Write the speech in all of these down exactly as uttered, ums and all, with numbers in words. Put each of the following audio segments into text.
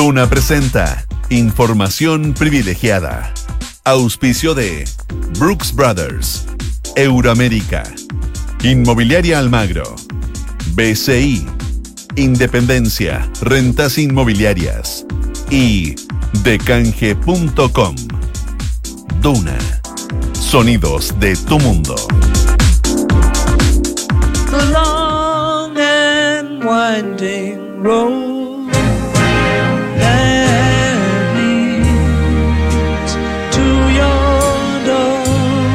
Duna presenta Información Privilegiada. Auspicio de Brooks Brothers, Euroamérica, Inmobiliaria Almagro, B C I, Independencia, Rentas Inmobiliarias y Decanje punto com. Duna, sonidos de tu mundo. The long and winding road that leads to your door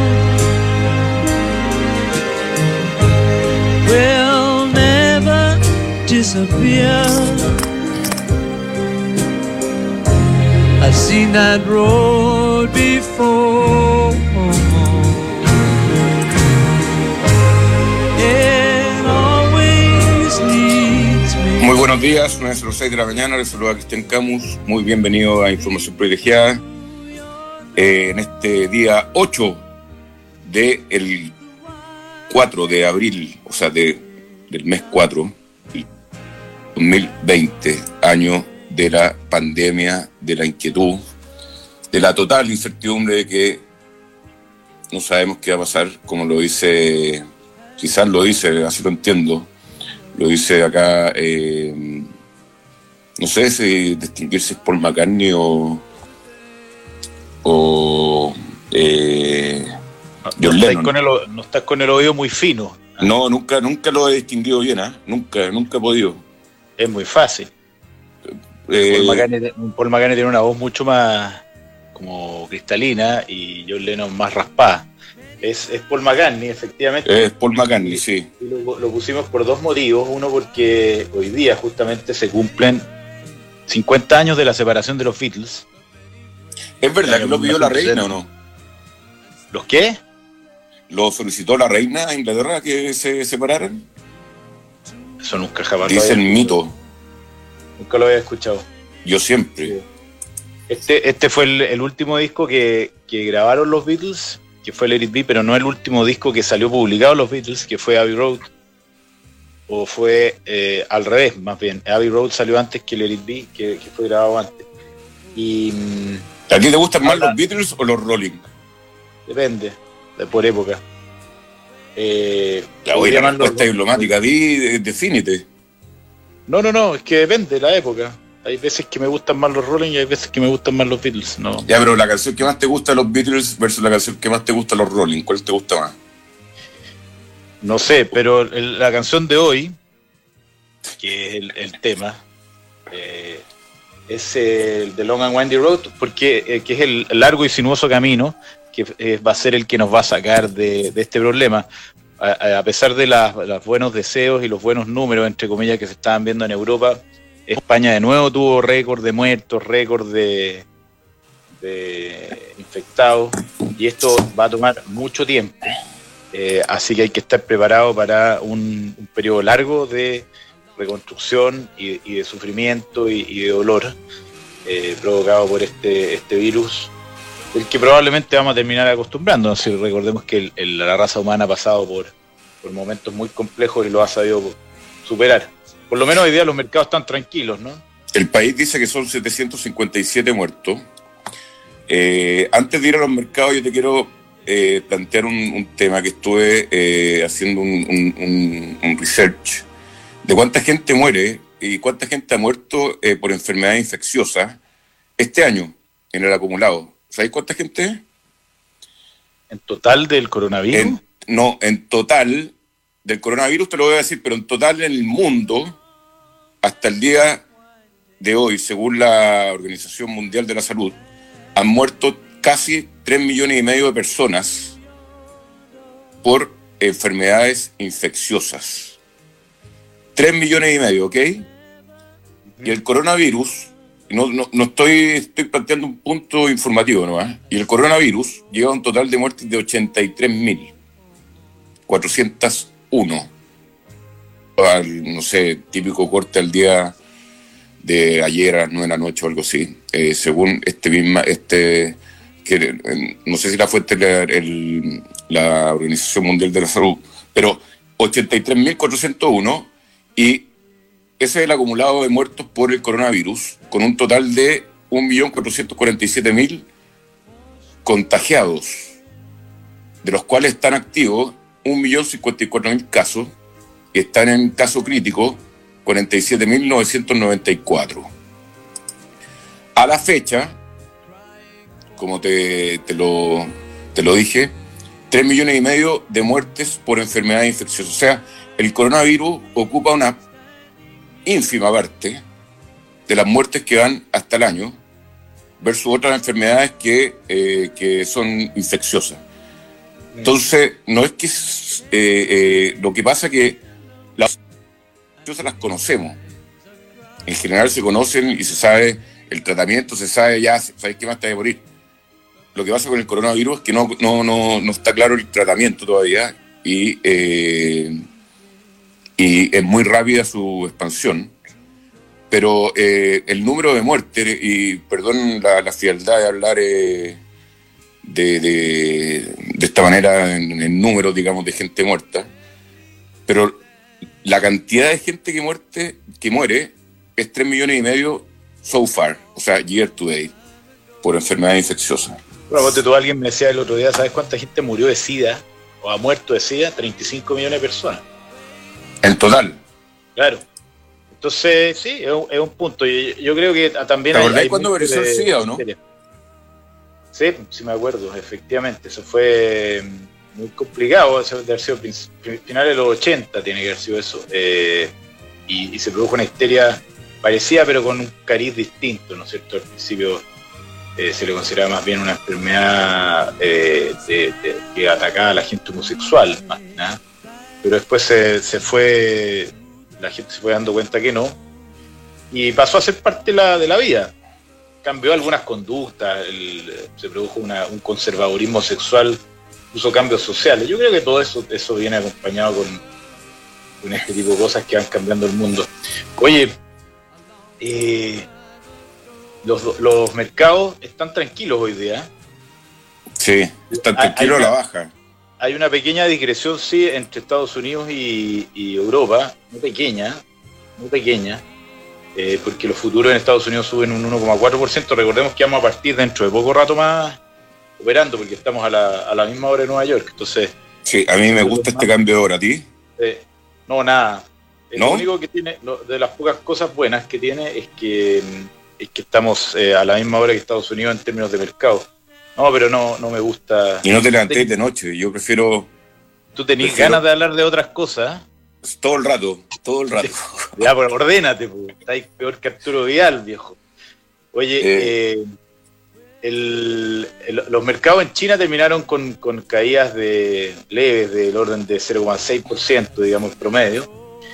will never disappear. I've seen that road before. Muy buenos días, son las seis de la mañana, les saluda Cristian Camus, muy bienvenido a Información Privilegiada, eh, en este día ocho del cuatro de abril, o sea, de, del mes cuatro, dos mil veinte, año de la pandemia, de la inquietud, de la total incertidumbre de que no sabemos qué va a pasar, como lo dice, quizás lo dice, así lo entiendo, lo dice acá, eh, no sé si distinguir si es Paul McCartney o, o eh, John no, Lennon. Con el, no estás con el oído muy fino. No, nunca, nunca lo he distinguido bien, ¿eh? Nunca, nunca he podido. Es muy fácil. Eh, Paul McCartney, Paul McCartney tiene una voz mucho más como cristalina y John Lennon más raspada. Es, es Paul McCartney, efectivamente. Es Paul McCartney, sí. Y lo, lo pusimos por dos motivos. Uno, porque hoy día justamente se cumplen cincuenta años de la separación de los Beatles. ¿Es verdad que lo pidió la reina o no? ¿Los qué? ¿Lo solicitó la reina de Inglaterra que se separaran? Eso nunca jamás Dice el mito. Nunca lo había escuchado. Yo siempre. Sí. Este, este fue el, el último disco que, que grabaron los Beatles, que fue Let It Be, pero no el último disco que salió publicado los Beatles, que fue Abbey Road, o fue eh, al revés, más bien. Abbey Road salió antes que Let It Be, que, que fue grabado antes. Y ¿a ti te gustan más ahora, los Beatles o los Rolling? Depende, de por época. Eh, la voy a la respuesta diplomática, di, defínete. No, no, no, es que depende de la época. Hay veces que me gustan más los Rolling y hay veces que me gustan más los Beatles. No. Ya, pero la canción que más te gusta de los Beatles versus la canción que más te gusta de los Rolling, ¿cuál te gusta más? No sé, pero el, la canción de hoy, que es el, el tema, eh, es el de Long and Windy Road, porque eh, que es el largo y sinuoso camino que eh, va a ser el que nos va a sacar de, de este problema. A, a pesar de las, los buenos deseos y los buenos números, entre comillas, que se estaban viendo en Europa, España de nuevo tuvo récord de muertos, récord de, de infectados, y esto va a tomar mucho tiempo. Eh, así que hay que estar preparado para un, un periodo largo de reconstrucción y, y de sufrimiento y, y de dolor eh, provocado por este, este virus, del que probablemente vamos a terminar acostumbrándonos. Si recordemos que el, el, la raza humana ha pasado por, por momentos muy complejos y lo ha sabido superar. Por lo menos hoy día los mercados están tranquilos, ¿no? El país dice que son setecientos cincuenta y siete muertos. Eh, antes de ir a los mercados, yo te quiero eh, plantear un, un tema que estuve eh, haciendo un, un, un, un research de cuánta gente muere y cuánta gente ha muerto eh, por enfermedades infecciosas este año en el acumulado. ¿Sabéis cuánta gente? ¿En total del coronavirus? En, no, en total del coronavirus te lo voy a decir, pero en total en el mundo, hasta el día de hoy, según la Organización Mundial de la Salud, han muerto casi tres millones y medio de personas por enfermedades infecciosas. tres millones y medio, ¿ok? Uh-huh. Y el coronavirus, no, no, no estoy, estoy planteando un punto informativo nomás, y el coronavirus lleva un total de muertes de ochenta y tres mil cuatrocientos uno. Al, no sé, típico corte al día de ayer a las nueve de la noche o algo así, eh, según este misma, este, que eh, no sé si la fuente es la, el, la Organización Mundial de la Salud, pero ochenta y tres mil cuatrocientos uno, y ese es el acumulado de muertos por el coronavirus, con un total de un millón cuatrocientos cuarenta y siete mil contagiados, de los cuales están activos un millón cincuenta y cuatro mil casos y están en caso crítico cuarenta y siete mil novecientos noventa y cuatro. A la fecha, como te, te, lo, te lo dije, tres millones y medio de muertes por enfermedades infecciosas. O sea, el coronavirus ocupa una ínfima parte de las muertes que van hasta el año versus otras enfermedades que, eh, que son infecciosas. Entonces, no es que eh, eh, lo que pasa es que las infecciosas las conocemos. En general se conocen y se sabe el tratamiento, se sabe ya, sabes qué más te va a morir. Lo que pasa con el coronavirus es que no, no, no, no está claro el tratamiento todavía y, eh, y es muy rápida su expansión. Pero eh, el número de muertes, y perdón la, la frialdad de hablar eh, de, de, de esta manera en, en números, digamos, de gente muerta, pero la cantidad de gente que, muerte, que muere es tres millones y medio so far, o sea, year to date, por enfermedad infecciosa. Bueno, tú, alguien me decía el otro día, ¿sabes cuánta gente murió de SIDA o ha muerto de SIDA? treinta y cinco millones de personas. En total. Claro. Entonces, sí, es un, es un punto. Yo, yo creo que también ¿Te hay... acordás hay cuándo apareció el SIDA o no? Sí, sí me acuerdo, efectivamente. Eso fue muy complicado, eso debe haber sido finales de los ochenta, tiene que haber sido eso. Eh, y, y se produjo una histeria parecida, pero con un cariz distinto, ¿no es cierto? Al principio eh, se le consideraba más bien una enfermedad eh, de, de, que atacaba a la gente homosexual, más que nada. Pero después se, se fue... la gente se fue dando cuenta que no, y pasó a ser parte de la, de la vida. Cambió algunas conductas, el, se produjo una, un conservadurismo sexual, incluso cambios sociales. Yo creo que todo eso, eso viene acompañado con, con este tipo de cosas que van cambiando el mundo. Oye, eh, los, los mercados están tranquilos hoy día. Sí, están tranquilos a la baja. Hay una pequeña digresión, sí, entre Estados Unidos y, y Europa, muy pequeña, muy pequeña, eh, porque los futuros en Estados Unidos suben un uno coma cuatro por ciento. Recordemos que vamos a partir dentro de poco rato más operando, porque estamos a la, a la misma hora de Nueva York. Entonces, sí, a mí me gusta este cambio de hora, ¿a ti? Eh, no, nada. ¿No? Lo único que tiene, lo, de las pocas cosas buenas que tiene, es que, es que estamos eh, a la misma hora que Estados Unidos en términos de mercado. No, pero no, no me gusta. Y no te levantéis de noche, yo prefiero... Tú tenés prefiero... ganas de hablar de otras cosas. Todo el rato, todo el rato. Ya, pero ordénate, pues. Estáis peor que Arturo Vidal, viejo. Oye, eh... Eh, el, el, los mercados en China terminaron con, con caídas de leves del orden de cero coma seis por ciento, digamos, promedio.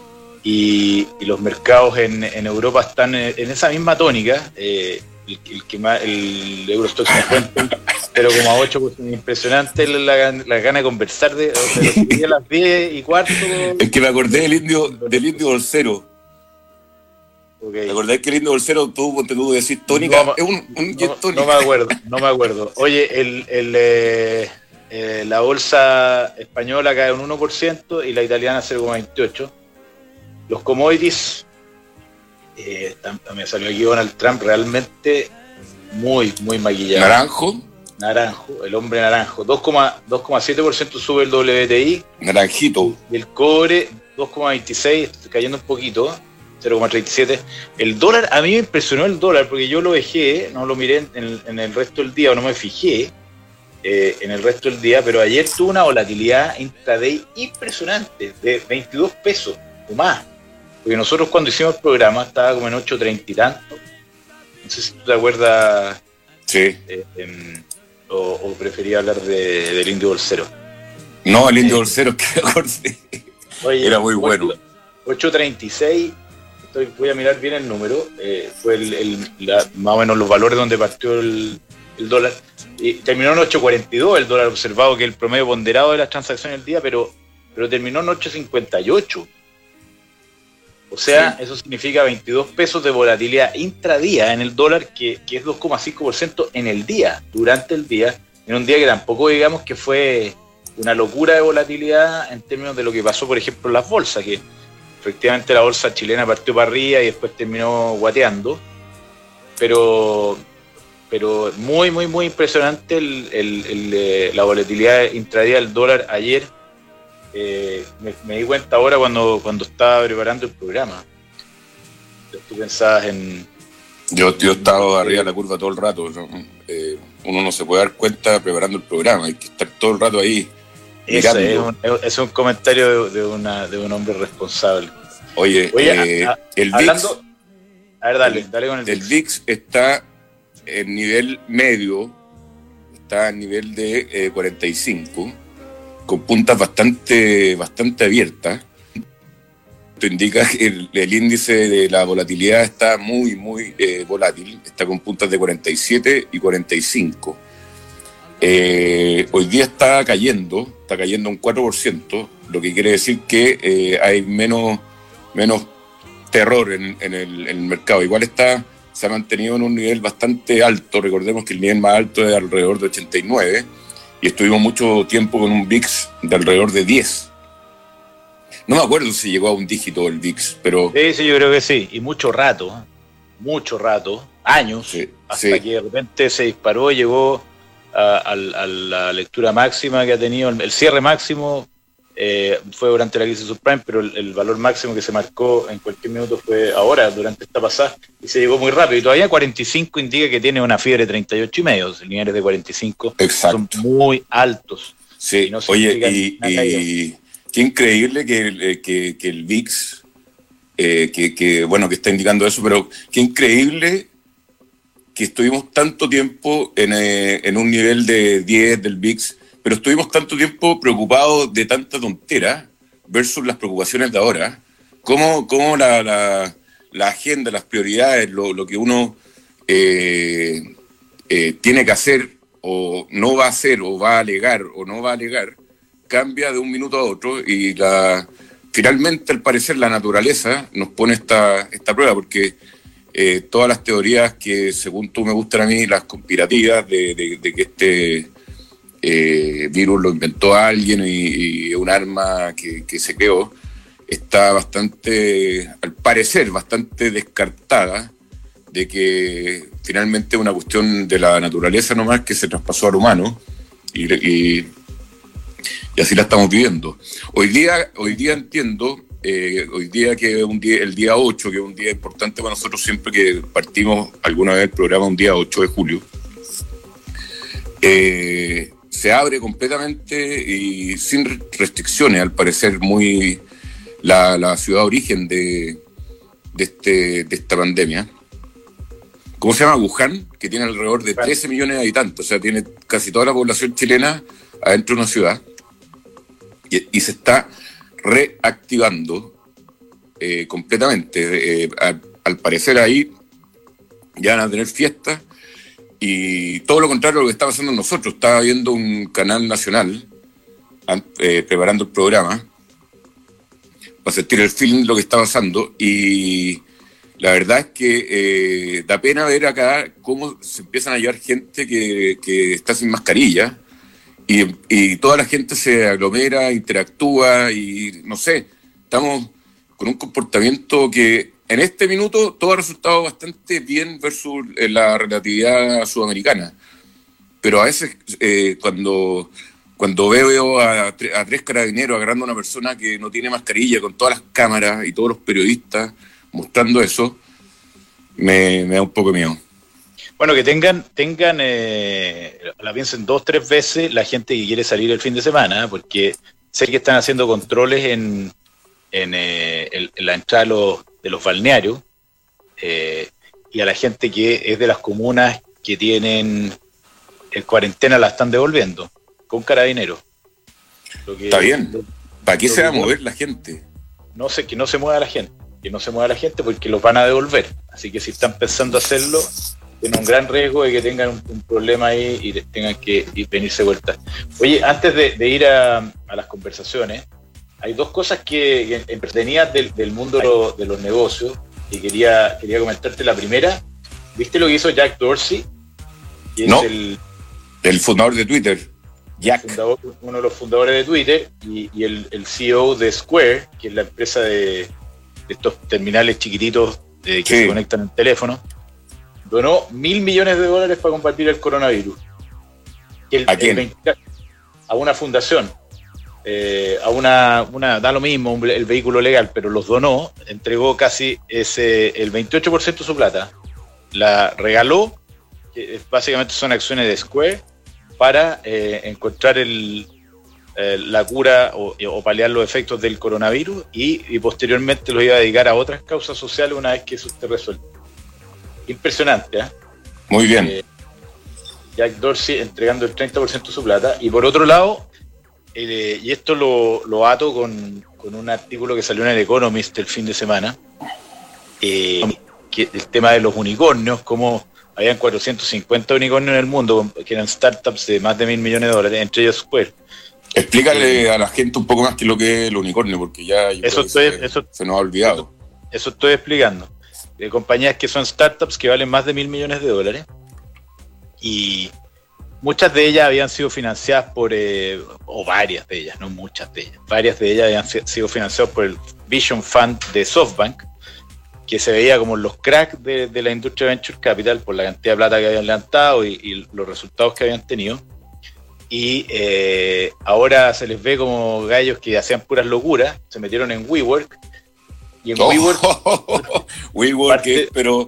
Y, y los mercados en, en Europa están en, en esa misma tónica. Eh, el, el, que más, el Eurostoxx cincuenta, cero coma ocho por ciento, impresionante la, la gana de conversar de, de, de las diez y cuarto. Es que me acordé del indio, del indio bolsero. Okay. ¿Te acordás que el indio bolsero tuvo, te tuvo que decir tónica? No, es un, un no, tónica. No me acuerdo, no me acuerdo. Oye, el, el, eh, eh, la bolsa española cae un uno por ciento y la italiana cero coma veintiocho por ciento. Los commodities, eh, me salió aquí Donald Trump realmente muy, muy maquillado. ¿Naranjo? Naranjo, el hombre naranjo. dos coma siete por ciento sube el W T I. Naranjito. El cobre, dos coma veintiséis, cayendo un poquito, cero coma treinta y siete. El dólar, a mí me impresionó el dólar, porque yo lo dejé, no lo miré en, en el resto del día, o no me fijé eh, en el resto del día, pero ayer tuvo una volatilidad intraday impresionante, de veintidós pesos o más. Porque nosotros cuando hicimos el programa estaba como en ocho treinta y tanto. No sé si tú te acuerdas. Sí. Eh, eh, o, o prefería hablar de, del indio bolsero. No, el indio eh, bolsero, que acordé. Oye, era muy bueno. ocho treinta y seis, estoy, voy a mirar bien el número. Eh, fue el, el, la, más o menos los valores donde partió el, el dólar. Y terminó en ocho cuarenta y dos el dólar observado, que es el promedio ponderado de las transacciones del día, pero, pero terminó en ocho cincuenta y ocho. O sea, sí. Eso significa veintidós pesos de volatilidad intradía en el dólar, que, que es dos coma cinco por ciento en el día, durante el día, en un día que tampoco digamos que fue una locura de volatilidad en términos de lo que pasó, por ejemplo, en las bolsas, que efectivamente la bolsa chilena partió para arriba y después terminó guateando. pero pero muy, muy, muy impresionante el, el, el, eh, la volatilidad intradía del dólar ayer. Eh, me, me di cuenta ahora cuando, cuando estaba preparando el programa. Tú pensabas en... Yo, yo he estado arriba de la curva todo el rato, ¿no? Eh, uno no se puede dar cuenta preparando el programa, hay que estar todo el rato ahí. Eso es un, es un comentario de, de, una, de un hombre responsable. Oye, Oye eh, a, a, el hablando, V I X... A ver, dale, el, dale con el, el V I X. V I X está en nivel medio, está en nivel de eh, cuarenta y cinco, con puntas bastante, bastante abiertas. Esto indica que el, el índice de la volatilidad está muy, muy eh, volátil, está con puntas de cuarenta y siete y cuarenta y cinco. Eh, hoy día está cayendo, está cayendo un cuatro por ciento, lo que quiere decir que eh, hay menos, menos terror en, en, el, en el mercado. Igual está, se ha mantenido en un nivel bastante alto. Recordemos que el nivel más alto es alrededor de ochenta y nueve y estuvimos mucho tiempo con un V I X de alrededor de diez. No me acuerdo si llegó a un dígito el V I X, pero... Sí, sí, yo creo que sí, y mucho rato, mucho rato, años, sí, hasta sí. que de repente se disparó y llegó a, a, a la lectura máxima que ha tenido, el, el cierre máximo eh, fue durante la crisis subprime, pero el, el valor máximo que se marcó en cualquier minuto fue ahora, durante esta pasada, y se llegó muy rápido, y todavía cuarenta y cinco indica que tiene una fiebre de treinta y ocho y medio, los niveles de cuarenta y cinco Exacto. son muy altos. Sí, y no oye, y, y qué increíble que el, que, que el V I X, eh, que, que bueno, que está indicando eso, pero qué increíble que estuvimos tanto tiempo en, eh, en un nivel de diez del V I X, pero estuvimos tanto tiempo preocupados de tanta tontera versus las preocupaciones de ahora. ¿Cómo, cómo la, la, la agenda, las prioridades, lo, lo que uno eh, eh, tiene que hacer o no va a hacer o va a alegar o no va a alegar, cambia de un minuto a otro y la, finalmente al parecer la naturaleza nos pone esta, esta prueba porque eh, todas las teorías que según tú me gustan a mí, las conspirativas de, de, de que este eh, virus lo inventó alguien y, y un arma que, que se creó, está bastante, al parecer, bastante descartada de que finalmente es una cuestión de la naturaleza nomás que se traspasó al humano y, y Y así la estamos viviendo. Hoy día, hoy día entiendo, eh, hoy día que es un día, el día ocho, que es un día importante para nosotros siempre que partimos alguna vez el programa un día ocho de julio, eh, se abre completamente y sin restricciones, al parecer muy la, la ciudad origen de, de, este, de esta pandemia. ¿Cómo se llama? Wuhan, que tiene alrededor de trece millones de habitantes, o sea, tiene casi toda la población chilena adentro de una ciudad. Y, y se está reactivando eh, completamente. Eh, a, al parecer ahí ya van a tener fiestas y todo lo contrario a lo que está pasando nosotros. Estaba viendo un canal nacional eh, preparando el programa para sentir el feeling de lo que está pasando y la verdad es que eh, da pena ver acá cómo se empiezan a llevar gente que, que está sin mascarilla. Y, y toda la gente se aglomera, interactúa y no sé, estamos con un comportamiento que en este minuto todo ha resultado bastante bien versus la relatividad sudamericana. Pero a veces eh, cuando, cuando veo a, a tres carabineros agarrando a una persona que no tiene mascarilla con todas las cámaras y todos los periodistas mostrando eso, me, me da un poco de miedo. Bueno, que tengan, tengan eh, la piensen dos, tres veces la gente que quiere salir el fin de semana, porque sé que están haciendo controles en, en, eh, en, en la entrada de los, de los balnearios, eh, y a la gente que es de las comunas que tienen el cuarentena la están devolviendo, con carabineros. Lo que, Está bien. lo, ¿Para qué se va a que, mover la gente? No sé, que no se mueva la gente, que no se mueva la gente porque los van a devolver. Así que si están pensando hacerlo, tienen un gran riesgo de que tengan un, un problema ahí y tengan que y venirse vuelta. Oye, antes de, de ir a, a las conversaciones, hay dos cosas que, que entretenidas del, del mundo de, lo, de los negocios y quería, quería comentarte. La primera, ¿viste lo que hizo Jack Dorsey? Que no, es el, el fundador de Twitter, Jack. Fundador, uno de los fundadores de Twitter y, y el, el C E O de Square, que es la empresa de, de estos terminales chiquititos de, que sí. se conectan al teléfono. donó mil millones de dólares para combatir el coronavirus. El, ¿A quién? El, a una fundación, eh, a una, una, da lo mismo un, el vehículo legal, pero los donó, entregó casi ese, el veintiocho por ciento de su plata, la regaló, que básicamente son acciones de Square, para eh, encontrar el, eh, la cura o, o paliar los efectos del coronavirus y, y posteriormente los iba a dedicar a otras causas sociales una vez que eso esté resuelto. Impresionante, ¿eh? Muy bien. Eh, Jack Dorsey entregando el treinta por ciento de su plata. Y por otro lado, eh, y esto lo, lo ato con, con un artículo que salió en el Economist el fin de semana, eh, que el tema de los unicornios, como habían cuatrocientos cincuenta unicornios en el mundo, que eran startups de más de mil millones de dólares, entre ellos Square. Explícale eh, a la gente un poco más qué es lo que es el unicornio, porque ya yo eso, creo que estoy, se, eso se nos ha olvidado. Eso, eso estoy explicando. De compañías que son startups que valen más de mil millones de dólares, y muchas de ellas habían sido financiadas por, eh, o varias de ellas, no muchas de ellas, varias de ellas habían sido financiadas por el Vision Fund de SoftBank, que se veía como los cracks de, de la industria Venture Capital por la cantidad de plata que habían levantado y, y los resultados que habían tenido. Y eh, ahora se les ve como gallos que hacían puras locuras, se metieron en WeWork. Y en oh, WeWork, WeWork parte, es, pero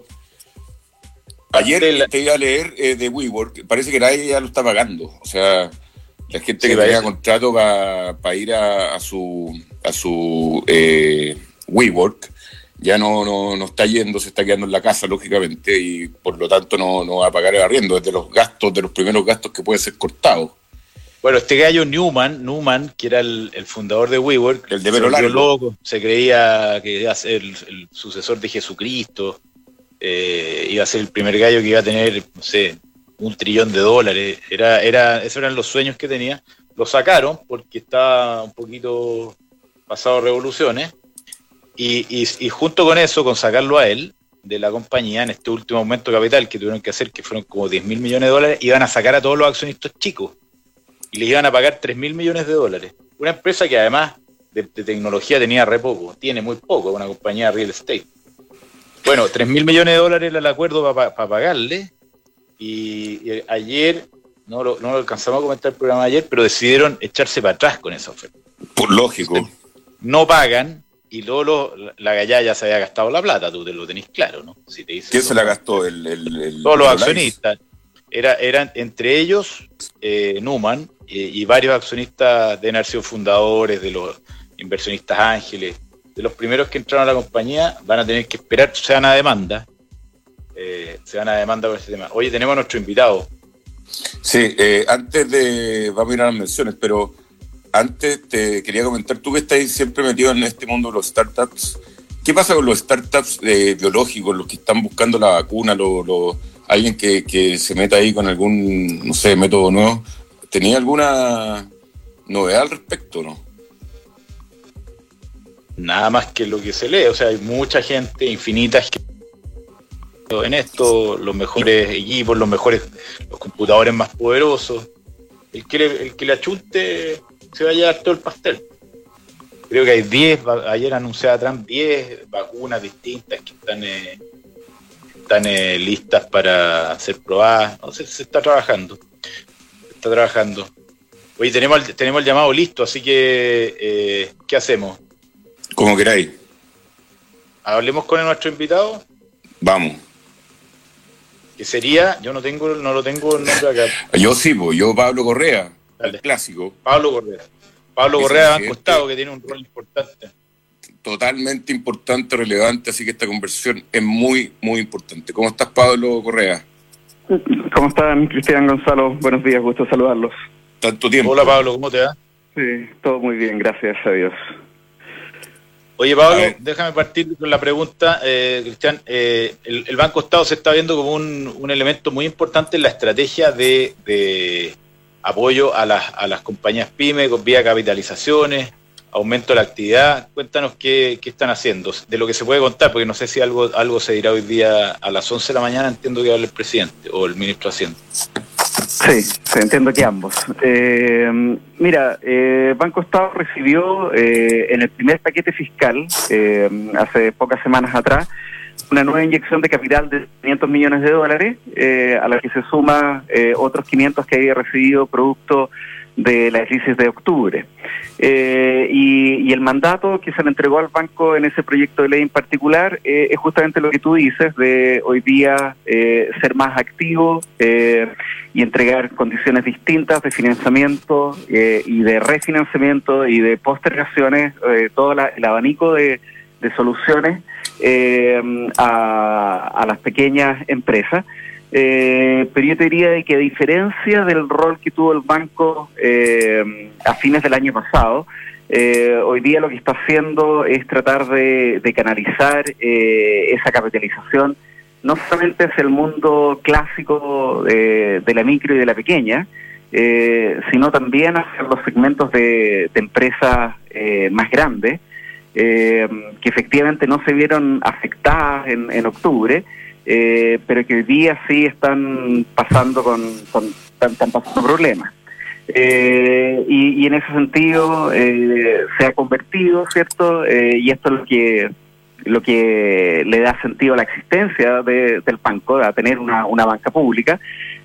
ayer la, te iba a leer eh, de WeWork, parece que nadie ya lo está pagando. O sea, la gente sí, que tenía contrato para pa ir a, a su a su eh, WeWork ya no, no, no está yendo, se está quedando en la casa, lógicamente, y por lo tanto no, no va a pagar el arriendo, es de los gastos, de los primeros gastos que pueden ser cortados. Bueno, este gallo Newman, Newman, que era el, el fundador de WeWork, el de pelo largo, loco, se creía que iba a ser el, el sucesor de Jesucristo, eh, iba a ser el primer gallo que iba a tener, no sé, un trillón de dólares, era, era, esos eran los sueños que tenía. Lo sacaron porque estaba un poquito pasado revoluciones, y, y, y junto con eso, con sacarlo a él de la compañía, en este último aumento de capital que tuvieron que hacer, que fueron como diez mil millones de dólares, iban a sacar a todos los accionistas chicos, y les iban a pagar tres mil millones de dólares. Una empresa que además de, de tecnología tenía re poco, tiene muy poco, una compañía de real estate. Bueno, tres mil millones de dólares era el acuerdo para pa, pa pagarle, y, y ayer, no lo, no lo alcanzamos a comentar el programa de ayer, pero decidieron echarse para atrás con esa oferta. Por lógico. Entonces, no pagan, y luego lo, la gallá ya se había gastado la plata, tú te lo tenés claro, ¿no? Si te dice ¿Quién eso, se la gastó? El, el, el, todos los el accionistas. Era, eran entre ellos eh, Newman eh, y varios accionistas de haber sido fundadores, de los inversionistas ángeles, de los primeros que entraron a la compañía. Van a tener que esperar, se van a demanda, eh, se van a demanda por este tema. Oye, tenemos a nuestro invitado. Sí, eh, antes de, vamos a ir a las menciones, pero antes te quería comentar, tú que estás siempre metido en este mundo de los startups, ¿qué pasa con los startups eh, biológicos, los que están buscando la vacuna, los... los alguien que, que se meta ahí con algún, no sé, método nuevo? ¿Tenía alguna novedad al respecto, no? Nada más que lo que se lee, o sea, hay mucha gente, infinitas en esto, los mejores equipos, los mejores, los computadores más poderosos. El que le, el que le achunte se va a llevar todo el pastel. Creo que hay diez, ayer anunciaba Trump diez vacunas distintas que están... Eh, están eh, listas para ser probadas. No sé, se está trabajando. Se está trabajando. Oye, tenemos el, tenemos el llamado listo, así que eh, ¿qué hacemos? Como queráis. Hablemos con nuestro invitado. Vamos. Que sería, yo no tengo, no lo tengo el nombre acá. Yo sí, pues, yo Pablo Correa, Dale. El clásico. Pablo Correa. Pablo Correa Banco Estado, que tiene un rol importante. Totalmente importante, relevante, así que esta conversación es muy, muy importante. ¿Cómo estás, Pablo Correa? ¿Cómo están, Cristian, Gonzalo? Buenos días, gusto saludarlos. Tanto tiempo. Hola, Pablo, ¿cómo te va? Sí, todo muy bien, gracias a Dios. Oye, Pablo, déjame partir con la pregunta, eh, Cristian. Eh, el, el Banco Estado se está viendo como un, un elemento muy importante en la estrategia de, de apoyo a las, a las compañías pymes, con vía capitalizaciones, aumento de la actividad. Cuéntanos qué, qué están haciendo, de lo que se puede contar, porque no sé si algo algo se dirá hoy día a las once de la mañana, entiendo que habla el presidente o el ministro de Hacienda. Sí, sí, entiendo que ambos. Eh, mira, eh, Banco Estado recibió eh, en el primer paquete fiscal, eh, hace pocas semanas atrás, una nueva inyección de capital de quinientos millones de dólares, eh, a la que se suma eh, otros quinientos que había recibido producto de la crisis de octubre. Eh, y, y el mandato que se le entregó al banco en ese proyecto de ley en particular eh, es justamente lo que tú dices, de hoy día eh, ser más activo eh, y entregar condiciones distintas de financiamiento eh, y de refinanciamiento y de postergaciones, eh, todo la, el abanico de, de soluciones eh, a, a las pequeñas empresas. Eh, pero yo te diría de que a diferencia del rol que tuvo el banco eh, a fines del año pasado, eh, hoy día lo que está haciendo es tratar de, de canalizar eh, esa capitalización no solamente hacia el mundo clásico de, de la micro y de la pequeña, eh, sino también hacia los segmentos de, de empresas eh, más grandes, eh, que efectivamente no se vieron afectadas en, en octubre, Eh, pero que hoy día sí están pasando con, con están, están pasando problemas. Eh, y, y en ese sentido eh, se ha convertido, ¿cierto? Eh, y esto es lo que lo que le da sentido a la existencia de, del banco, a tener una, una banca pública,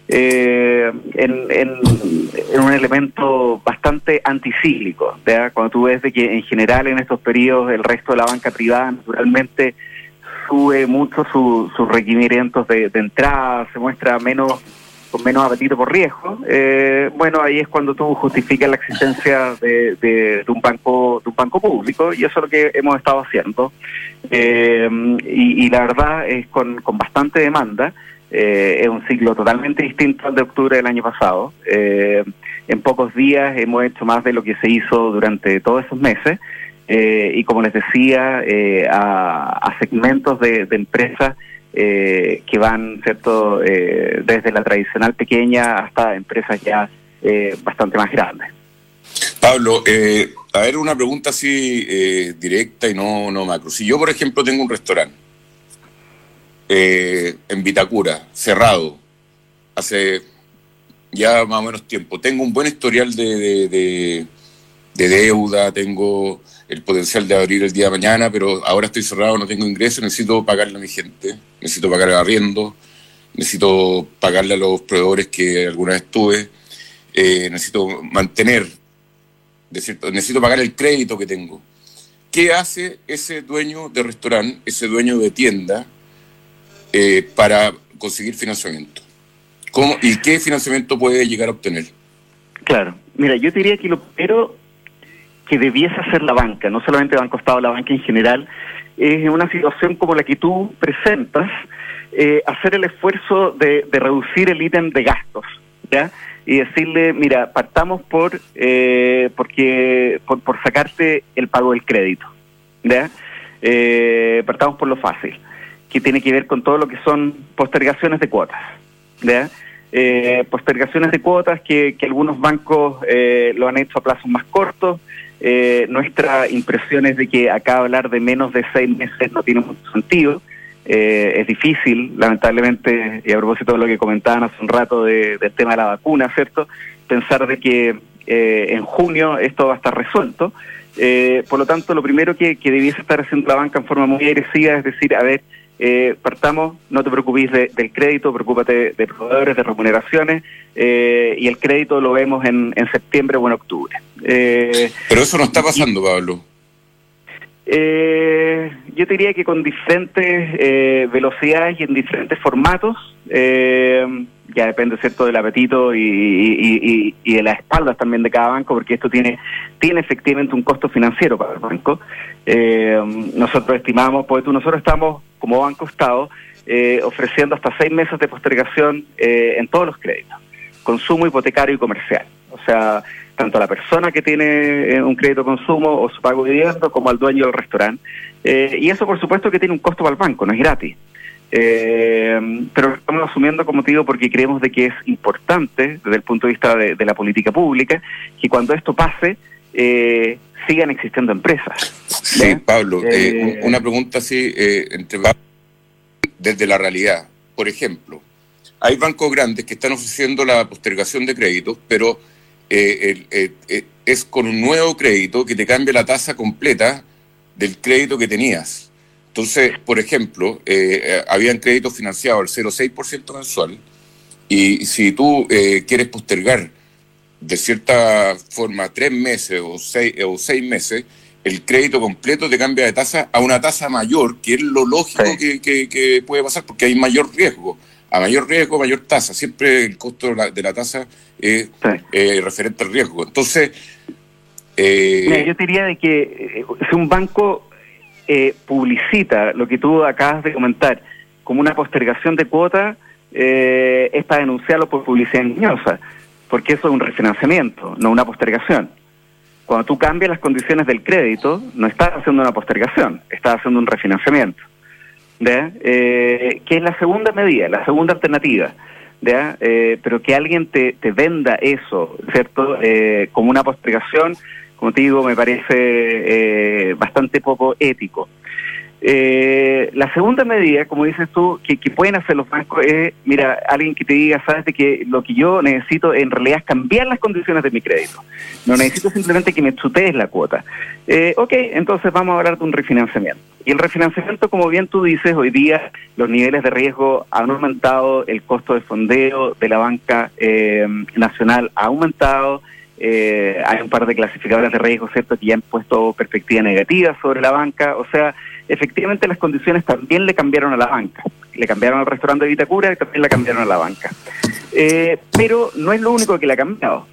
eh, en, en, en un elemento bastante anticíclico, ¿verdad? Cuando tú ves de que en general en estos periodos el resto de la banca privada naturalmente sube mucho su, sus requerimientos de, de entrada, se muestra menos con menos apetito por riesgo, eh, bueno, ahí es cuando tú justificas la existencia de, de, de un banco de un banco público, y eso es lo que hemos estado haciendo, eh, y, y la verdad es con, con bastante demanda. Eh, es un ciclo totalmente distinto al de octubre del año pasado. Eh, en pocos días hemos hecho más de lo que se hizo durante todos esos meses. Eh, y como les decía, eh, a, a segmentos de, de empresas eh, que van, ¿cierto?, eh, desde la tradicional pequeña hasta empresas ya eh, bastante más grandes. Pablo, eh, a ver, una pregunta así eh, directa y no, no macro. Si yo, por ejemplo, tengo un restaurante eh, en Vitacura, cerrado, hace ya más o menos tiempo, tengo un buen historial de, de, de, de deuda, tengo el potencial de abrir el día de mañana, pero ahora estoy cerrado, no tengo ingresos, necesito pagarle a mi gente, necesito pagar el arriendo, necesito pagarle a los proveedores que alguna vez tuve, eh, necesito mantener, decir, necesito pagar el crédito que tengo. ¿Qué hace ese dueño de restaurante, ese dueño de tienda, eh, para conseguir financiamiento? ¿Cómo y qué financiamiento puede llegar a obtener? Claro, mira, yo te diría que lo primero que debiese hacer la banca, no solamente Banco Estado, la banca en general, es en una situación como la que tú presentas, eh, hacer el esfuerzo de, de reducir el ítem de gastos, ¿ya? Y decirle, mira, partamos por eh, porque por, por sacarte el pago del crédito, ¿ya? Eh, partamos por lo fácil, que tiene que ver con todo lo que son postergaciones de cuotas, ¿ya? Eh, postergaciones de cuotas que, que algunos bancos eh, lo han hecho a plazos más cortos. Eh, nuestra impresión es de que acá hablar de menos de seis meses no tiene mucho sentido. Eh, es difícil, lamentablemente, y a propósito de lo que comentaban hace un rato de, del tema de la vacuna, ¿cierto?, pensar de que eh, en junio esto va a estar resuelto. Eh, por lo tanto, lo primero que, que debiese estar haciendo la banca en forma muy agresiva es decir, a ver, Eh, partamos, no te preocupes de, del crédito, preocúpate de, de proveedores, de remuneraciones, eh, y el crédito lo vemos en, en septiembre o en octubre. Eh, Pero eso no está pasando, y, Pablo. Eh, yo te diría que con diferentes eh, velocidades y en diferentes formatos, eh, ya depende, ¿cierto?, del apetito y, y, y, y de las espaldas también de cada banco, porque esto tiene tiene efectivamente un costo financiero para el banco. Eh, nosotros estimamos, porque tú, nosotros estamos como Banco Estado eh, ofreciendo hasta seis meses de postergación eh, en todos los créditos, consumo, hipotecario y comercial. O sea, tanto a la persona que tiene eh, un crédito de consumo o su pago de dividendo como al dueño del restaurante. Eh, y eso, por supuesto, que tiene un costo para el banco, no es gratis. Eh, pero lo estamos asumiendo, como te digo, porque creemos de que es importante, desde el punto de vista de, de la política pública, que cuando esto pase, eh, sigan existiendo empresas. Sí, ¿eh? Pablo, eh, eh, una pregunta así, eh, entre desde la realidad. Por ejemplo, hay bancos grandes que están ofreciendo la postergación de créditos, pero eh, el, eh, eh, es con un nuevo crédito que te cambia la tasa completa del crédito que tenías. Entonces, por ejemplo, eh, habían créditos financiados al cero coma seis por ciento mensual, y si tú eh, quieres postergar de cierta forma tres meses o seis, o seis meses, el crédito completo te cambia de tasa a una tasa mayor, que es lo lógico sí. que, que, que puede pasar, porque hay mayor riesgo. A mayor riesgo, mayor tasa. Siempre el costo de la, de la tasa es sí. eh, referente al riesgo. Entonces... Eh, Mira, yo diría de que eh, si un banco eh, publicita lo que tú acabas de comentar como una postergación de cuota, eh, es para denunciarlo por publicidad engañosa, porque eso es un refinanciamiento, no una postergación. Cuando tú cambias las condiciones del crédito, no estás haciendo una postergación, estás haciendo un refinanciamiento. ¿Ya? Eh, que es la segunda medida, la segunda alternativa, ¿ya? Eh, pero que alguien te, te venda eso, ¿cierto? Eh, como una postergación, como te digo, me parece eh, bastante poco ético. Eh, la segunda medida, como dices tú, que, que pueden hacer los bancos es, mira, alguien que te diga, sabes de que lo que yo necesito en realidad es cambiar las condiciones de mi crédito. No necesito simplemente que me chutees la cuota. Eh, ok, entonces vamos a hablar de un refinanciamiento. Y el refinanciamiento, como bien tú dices, hoy día los niveles de riesgo han aumentado, el costo de fondeo de la banca eh, nacional ha aumentado. Eh, hay un par de clasificadores de riesgo, ¿cierto?, que ya han puesto perspectiva negativa sobre la banca. O sea, efectivamente las condiciones también le cambiaron a la banca. Le cambiaron al restaurante de Vitacura y también le cambiaron a la banca. Eh, pero no es lo único que le ha cambiado.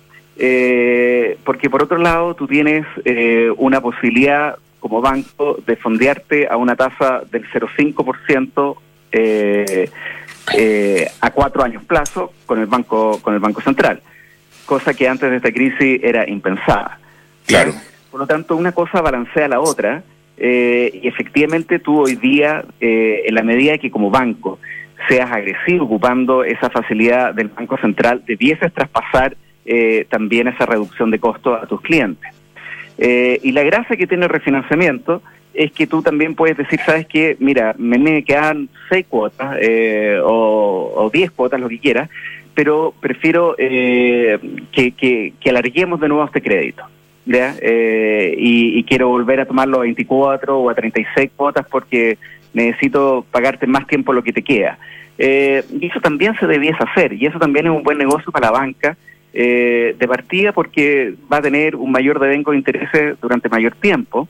Eh, porque por otro lado tú tienes eh, una posibilidad como banco de fondearte a una tasa del cero coma cinco por ciento eh, eh, a cuatro años plazo con el banco, con el Banco Central, cosa que antes de esta crisis era impensada. Claro. Por lo tanto, una cosa balancea a la otra, eh, y efectivamente tú hoy día, eh, en la medida que como banco seas agresivo ocupando esa facilidad del Banco Central, debieses traspasar eh, también esa reducción de costos a tus clientes. Eh, y la gracia que tiene el refinanciamiento es que tú también puedes decir, ¿sabes qué? Mira, me, me quedan seis cuotas eh, o, o diez cuotas, lo que quieras, pero prefiero eh, que, que, que alarguemos de nuevo este crédito, ¿ya? Eh, y, y quiero volver a tomarlo a veinticuatro o a treinta y seis cuotas porque necesito pagarte más tiempo lo que te queda. Eh, y eso también se debiese hacer, y eso también es un buen negocio para la banca, eh, de partida porque va a tener un mayor devengo de intereses durante mayor tiempo,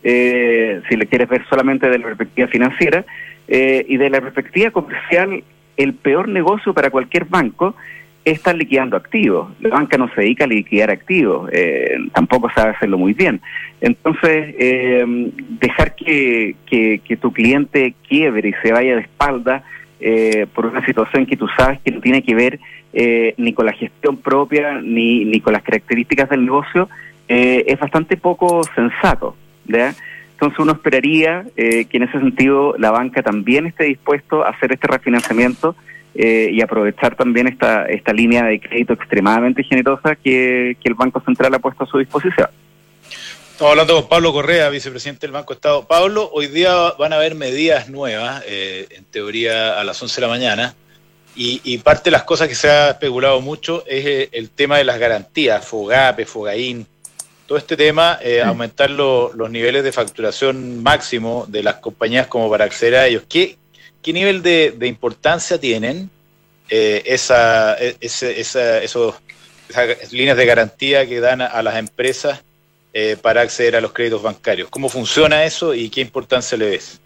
eh, si le quieres ver solamente de la perspectiva financiera, eh, y de la perspectiva comercial. El peor negocio para cualquier banco es estar liquidando activos. La banca no se dedica a liquidar activos, eh, tampoco sabe hacerlo muy bien. Entonces, eh, dejar que, que, que tu cliente quiebre y se vaya de espalda eh, por una situación que tú sabes que no tiene que ver eh, ni con la gestión propia ni, ni con las características del negocio, eh, es bastante poco sensato, ¿verdad? Entonces uno esperaría eh, que en ese sentido la banca también esté dispuesto a hacer este refinanciamiento eh, y aprovechar también esta esta línea de crédito extremadamente generosa que, que el Banco Central ha puesto a su disposición. Estamos hablando con Pablo Correa, vicepresidente del Banco Estado. Pablo, hoy día van a haber medidas nuevas, eh, en teoría a las once de la mañana, y, y parte de las cosas que se ha especulado mucho es eh, el tema de las garantías, FOGAPE, FOGAIN. Todo este tema, eh, sí. aumentar lo, los niveles de facturación máximo de las compañías como para acceder a ellos. ¿Qué, qué nivel de, de importancia tienen eh, esa, ese, esa, esos, esas líneas de garantía que dan a, a las empresas eh, para acceder a los créditos bancarios? ¿Cómo funciona eso y qué importancia le ves?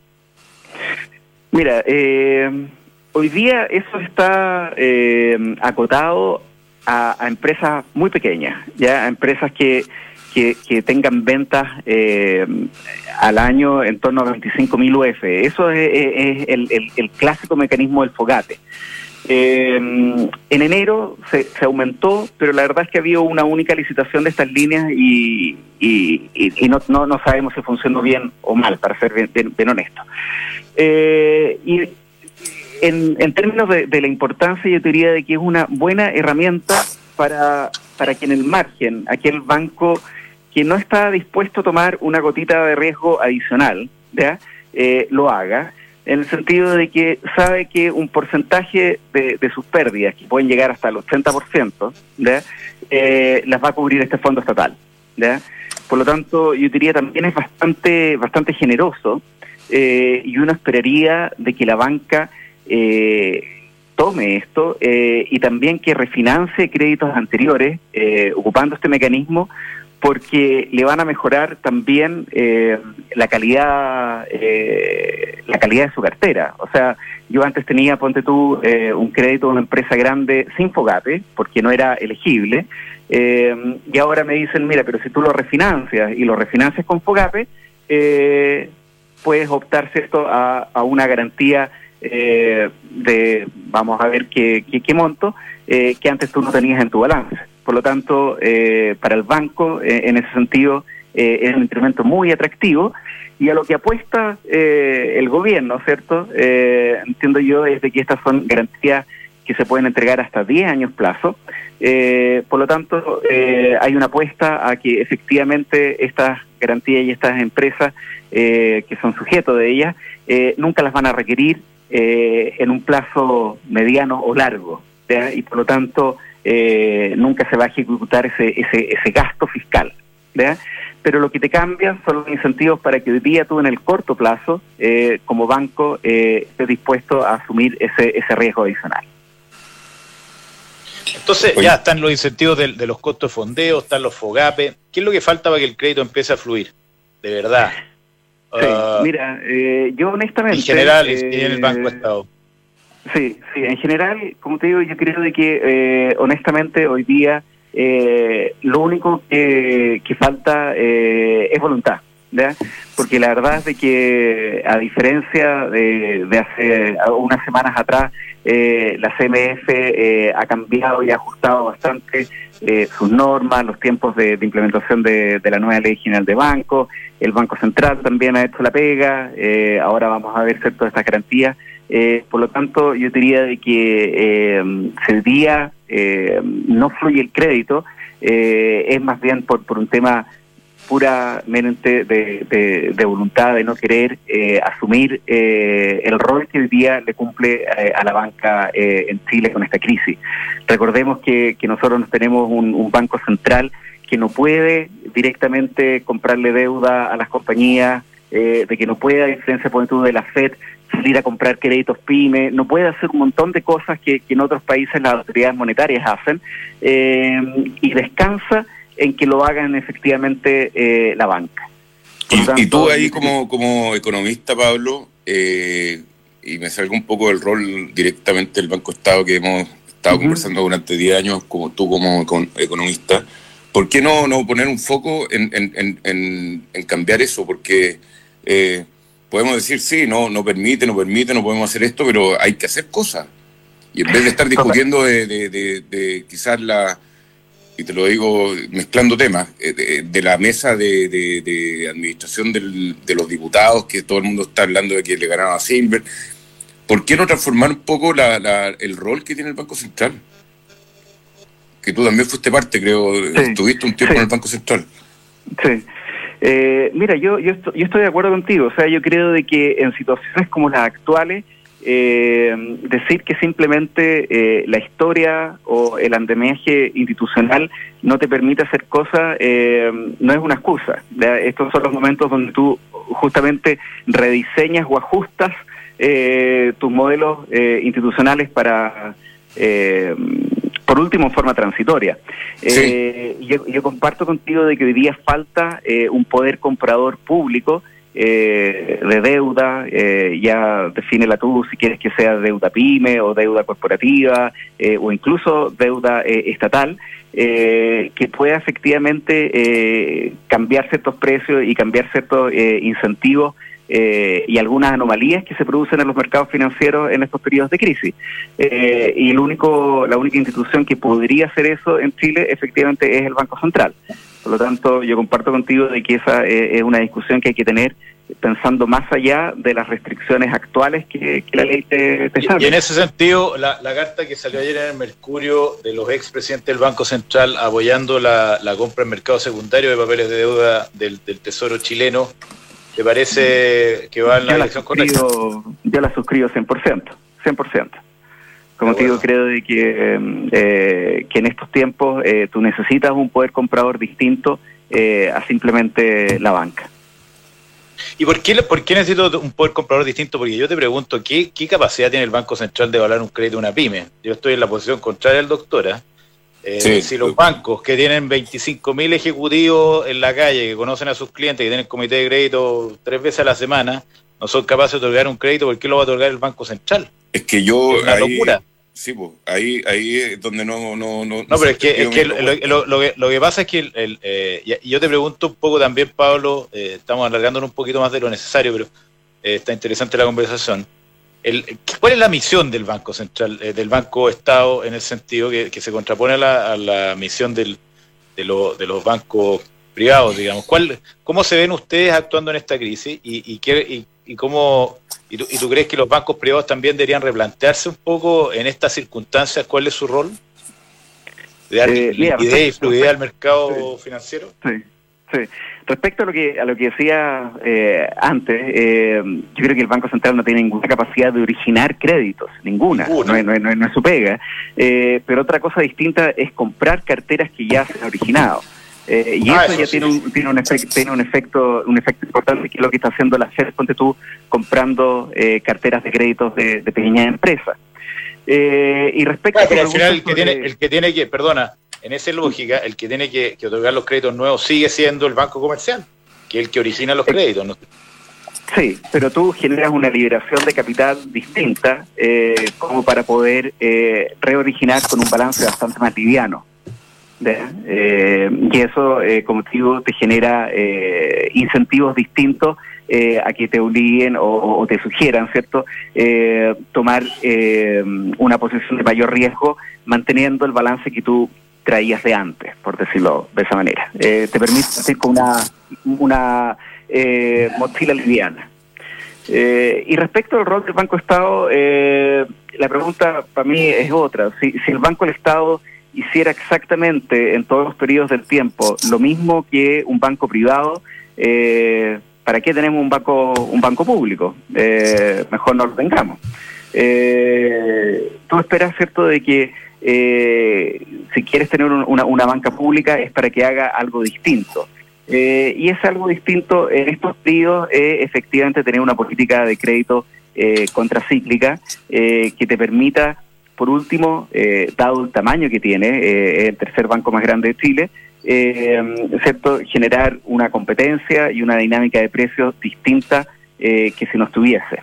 Mira, eh, hoy día eso está eh, acotado a, a empresas muy pequeñas, ya a empresas que Que, que tengan ventas eh, al año en torno a veinticinco mil U F. Eso es, es el, el, el clásico mecanismo del FOGAPE. Eh, en enero se, se aumentó, pero la verdad es que había una única licitación de estas líneas y, y, y, y no, no, no sabemos si funcionó bien o mal, para ser bien, bien, bien honesto. Eh, y en, en términos de, de la importancia, yo diría de que es una buena herramienta para, para que en el margen, aquel banco que no está dispuesto a tomar una gotita de riesgo adicional, ¿ya? Eh, lo haga, en el sentido de que sabe que un porcentaje de, de sus pérdidas, que pueden llegar hasta el ochenta por ciento, ¿ya? Eh, las va a cubrir este fondo estatal, ¿ya? Por lo tanto, yo diría también es bastante bastante generoso, eh, y uno esperaría de que la banca eh, tome esto eh, y también que refinancie créditos anteriores eh, ocupando este mecanismo, porque le van a mejorar también eh, la calidad eh, la calidad de su cartera. O sea, yo antes tenía, ponte tú, eh, un crédito de una empresa grande sin FOGAPE, porque no era elegible, eh, y ahora me dicen, mira, pero si tú lo refinancias y lo refinancias con FOGAPE, eh, puedes optar, ¿cierto?, a, a una garantía eh, de, vamos a ver qué, qué, qué monto, eh, que antes tú no tenías en tu balance. Por lo tanto, eh, para el banco, eh, en ese sentido, eh, es un instrumento muy atractivo, y a lo que apuesta eh, el gobierno, ¿cierto?, eh, entiendo yo, es de que estas son garantías que se pueden entregar hasta diez años plazo. Eh, por lo tanto, eh, hay una apuesta a que efectivamente estas garantías y estas empresas eh, que son sujetos de ellas, eh, nunca las van a requerir eh, en un plazo mediano o largo, ¿ya? Y por lo tanto, eh, nunca se va a ejecutar ese, ese, ese gasto fiscal, ¿ya? Pero lo que te cambia son los incentivos para que hoy día tú en el corto plazo, eh, como banco, eh, estés dispuesto a asumir ese, ese riesgo adicional. Entonces, Oye. ya están los incentivos de, de los costos de fondeo, están los FOGAPE. ¿Qué es lo que falta para que el crédito empiece a fluir? De verdad. Sí, Uh, mira, eh, yo honestamente... en general, eh, y en el Banco Estado. Sí, sí, en general, como te digo, yo creo de que eh, honestamente hoy día eh, lo único que, que falta eh, es voluntad, ¿ya? Porque la verdad es de que, a diferencia de, de hace unas semanas atrás, eh, la C M F eh, ha cambiado y ha ajustado bastante eh, sus normas, los tiempos de, de implementación de, de la nueva Ley General de Banco. El Banco Central también ha hecho la pega, eh, ahora vamos a ver, ¿cierto?, todas estas garantías. Eh, por lo tanto, yo diría de que eh, si el día eh, no fluye el crédito, eh, es más bien por, por un tema puramente de, de, de voluntad, de no querer eh, asumir eh, el rol que hoy día le cumple eh, a la banca eh, en Chile con esta crisis. Recordemos que, que nosotros tenemos un, un banco central que no puede directamente comprarle deuda a las compañías, eh, de que no puede, a diferencia por ejemplo de la Fed, salir a comprar créditos PYME, no puede hacer un montón de cosas que, que en otros países las autoridades monetarias hacen, eh, y descansa en que lo hagan efectivamente eh, la banca. Por Y, tanto, y tú ahí como, como economista, Pablo, eh, y me salgo un poco del rol directamente del Banco Estado que hemos estado uh-huh. conversando durante diez años, como tú como, como economista, ¿por qué no, no poner un foco en, en, en, en cambiar eso? Porque eh, podemos decir, sí, no, no permite, no permite, no podemos hacer esto, pero hay que hacer cosas. Y en vez de estar discutiendo de, de, de, de quizás la... y te lo digo mezclando temas, de, de la mesa de, de, de administración del, de los diputados, que todo el mundo está hablando de que le ganaron a Silver, ¿por qué no transformar un poco la, la, el rol que tiene el Banco Central? Que tú también fuiste parte, creo, sí, estuviste un tiempo sí. en el Banco Central. Sí. Eh, mira, yo, yo, estoy, yo estoy de acuerdo contigo, o sea, yo creo de que en situaciones como las actuales, Eh, decir que simplemente eh, la historia o el andamiaje institucional no te permite hacer cosas eh, no es una excusa, ¿ya? Estos son los momentos donde tú justamente rediseñas o ajustas eh, tus modelos eh, institucionales para, eh, por último, en forma transitoria. Sí. Eh, yo, yo comparto contigo de que hoy día falta eh, un poder comprador público Eh, de deuda, eh, ya defínela tú si quieres que sea deuda PYME o deuda corporativa eh, o incluso deuda eh, estatal, eh, que pueda efectivamente eh, cambiar ciertos precios y cambiar ciertos eh, incentivos eh, y algunas anomalías que se producen en los mercados financieros en estos periodos de crisis. Eh, y el único, la única institución que podría hacer eso en Chile efectivamente es el Banco Central. Por lo tanto, yo comparto contigo de que esa eh, es una discusión que hay que tener pensando más allá de las restricciones actuales que, que la ley te, te y, y en ese sentido, la, la carta que salió ayer en el Mercurio de los expresidentes del Banco Central apoyando la, la compra en mercado secundario de papeles de deuda del, del Tesoro chileno, ¿te parece que va en la dirección correcta? Yo la suscribo cien por ciento, cien por ciento. Como te digo, creo de que, eh, que en estos tiempos eh, tú necesitas un poder comprador distinto eh, a simplemente la banca. ¿Y por qué, por qué necesito un poder comprador distinto? Porque yo te pregunto, ¿qué, qué capacidad tiene el Banco Central de evaluar un crédito de una pyme? Yo estoy en la posición contraria al doctora. Eh, Sí. Si los bancos que tienen veinticinco mil ejecutivos en la calle, que conocen a sus clientes, que tienen comité de crédito tres veces a la semana, no son capaces de otorgar un crédito, ¿por qué lo va a otorgar el Banco Central? Es que yo Es una ahí, locura. sí, pues, ahí, ahí es donde no, no, no. No, pero es que, es que lo- lo, lo- lo que lo que pasa es que, el, el, eh, y y yo te pregunto un poco también, Pablo, eh, estamos alargándonos un poquito más de lo necesario, pero eh, está interesante la conversación. El, ¿Cuál es la misión del Banco Central, eh, del Banco Estado, en el sentido que, que se contrapone a la, a la misión del, de, lo- de los bancos privados, digamos? ¿Cuál, ¿Cómo se ven ustedes actuando en esta crisis y, y, qué, y, y cómo... ¿Y tú, ¿Y tú crees que los bancos privados también deberían replantearse un poco en estas circunstancias cuál es su rol? ¿De dar Eh, mira, liquidez y respecto- fluidez al mercado financiero? Sí, sí. Respecto a lo que a lo que decía eh, antes, eh, yo creo que el Banco Central no tiene ninguna capacidad de originar créditos, ninguna, Ninguna. No, es, no, es, no es- no es su pega. Eh, pero otra cosa distinta es comprar carteras que ya se han originado. Eh, y Ah, eso, eso ya sí. tiene un tiene un efecto tiene un efecto un efecto importante, que es lo que está haciendo la Fed, ponte tú, comprando eh, carteras de créditos de, de pequeñas empresas. Eh, y respecto Ah, a tu pero al final el pregunta que, tiene, sobre- el que tiene que, perdona, en esa lógica, el que tiene que, que otorgar los créditos nuevos sigue siendo el banco comercial, que es el que origina los créditos, ¿no? Sí, pero tú generas una liberación de capital distinta, eh, como para poder eh, reoriginar con un balance bastante más liviano. ¿Ya? Eh, y eso, eh, como te digo, te genera eh, incentivos distintos eh, a que te obliguen o, o te sugieran, ¿cierto?, eh, tomar eh, una posición de mayor riesgo, manteniendo el balance que tú traías de antes, por decirlo de esa manera. Eh, te permite hacer con una, una eh, mochila liviana. Eh, y respecto al rol del Banco Estado, eh, la pregunta para mí es otra. Si, si el Banco del Estado hiciera exactamente en todos los periodos del tiempo lo mismo que un banco privado, eh, ¿para qué tenemos un banco un banco público? Eh, mejor no lo tengamos. Eh, tú esperas, ¿cierto?, de que eh, si quieres tener un- una, una banca pública es para que haga algo distinto. Eh, y ese algo distinto en estos periodos es efectivamente tener una política de crédito eh, contracíclica eh, que te permita, por último, eh, dado el tamaño que tiene, eh, el tercer banco más grande de Chile, eh, ¿cierto?, generar una competencia y una dinámica de precios distinta eh, que si no estuviese.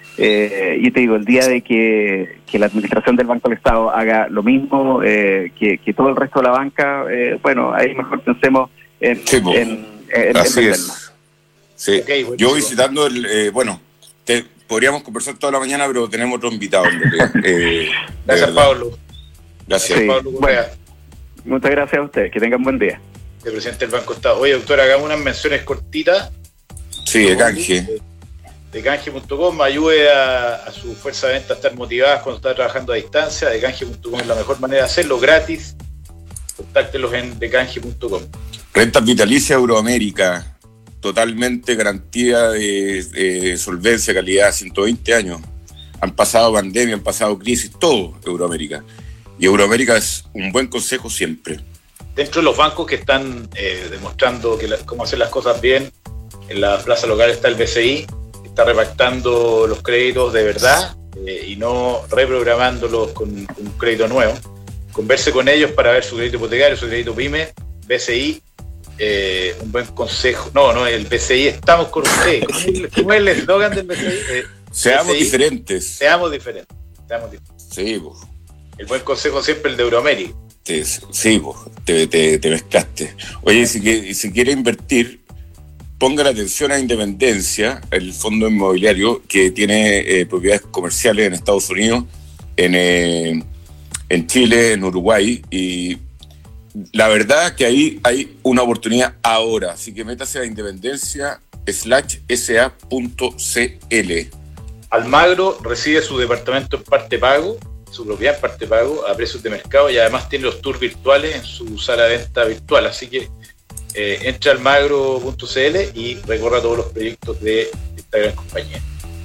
Eh, yo te digo, el día de que, que la administración del Banco del Estado haga lo mismo eh, que, que todo el resto de la banca, eh, bueno, ahí mejor pensemos en, Sí, po. en, en- en Así venderlo. es. Sí. Ok, buenísimo. Yo visitando el, eh, bueno, te, podríamos conversar toda la mañana, pero tenemos otro invitado. en realidad. Eh, de Gracias, verdad. Pablo. Gracias. Sí. Pablo Correa, Muchas gracias a ustedes, que tengan buen día. de presidente del Banco Estado. Oye, doctor, hagamos unas menciones cortitas Sí, de canje. de canje punto com. Ayude a, a su fuerza de venta a estar motivadas cuando está trabajando a distancia. De canje punto com es la mejor manera de hacerlo, gratis. Contáctelos en de canje punto com. Rentas vitalicias Euroamérica, totalmente garantía de, de solvencia, calidad, ciento veinte años. Han pasado pandemia, han pasado crisis, todo Euroamérica. Y Euroamérica es un buen consejo siempre. Dentro de los bancos que están eh, demostrando que la, cómo hacer las cosas bien, en la plaza local está el B C I, que está repactando los créditos de verdad eh, y no reprogramándolos con, con un crédito nuevo. Converse con ellos para ver su crédito hipotecario, su crédito PYME, B C I, eh, un buen consejo. No, no, el B C I, estamos con ustedes. ¿Cómo es el eslogan del B C I? Eh, Seamos B C I, diferentes. Seamos diferentes. Seamos diferentes. Sí, pues. El buen consejo siempre el de Euroamérica. Te, sí, pues, te, te, te mezclaste. Oye, si, que- si quiere invertir, ponga la atención a Independencia, el fondo inmobiliario que tiene eh, propiedades comerciales en Estados Unidos, en, eh, en Chile, en Uruguay, y la verdad que ahí hay una oportunidad ahora, así que métase a Independencia slash sa punto cl. Almagro recibe su departamento en parte pago, su propiedad en parte pago, a precios de mercado, y además tiene los tours virtuales en su sala de venta virtual. Así que eh, entra a almagro punto cl y recorra todos los proyectos de esta gran compañía.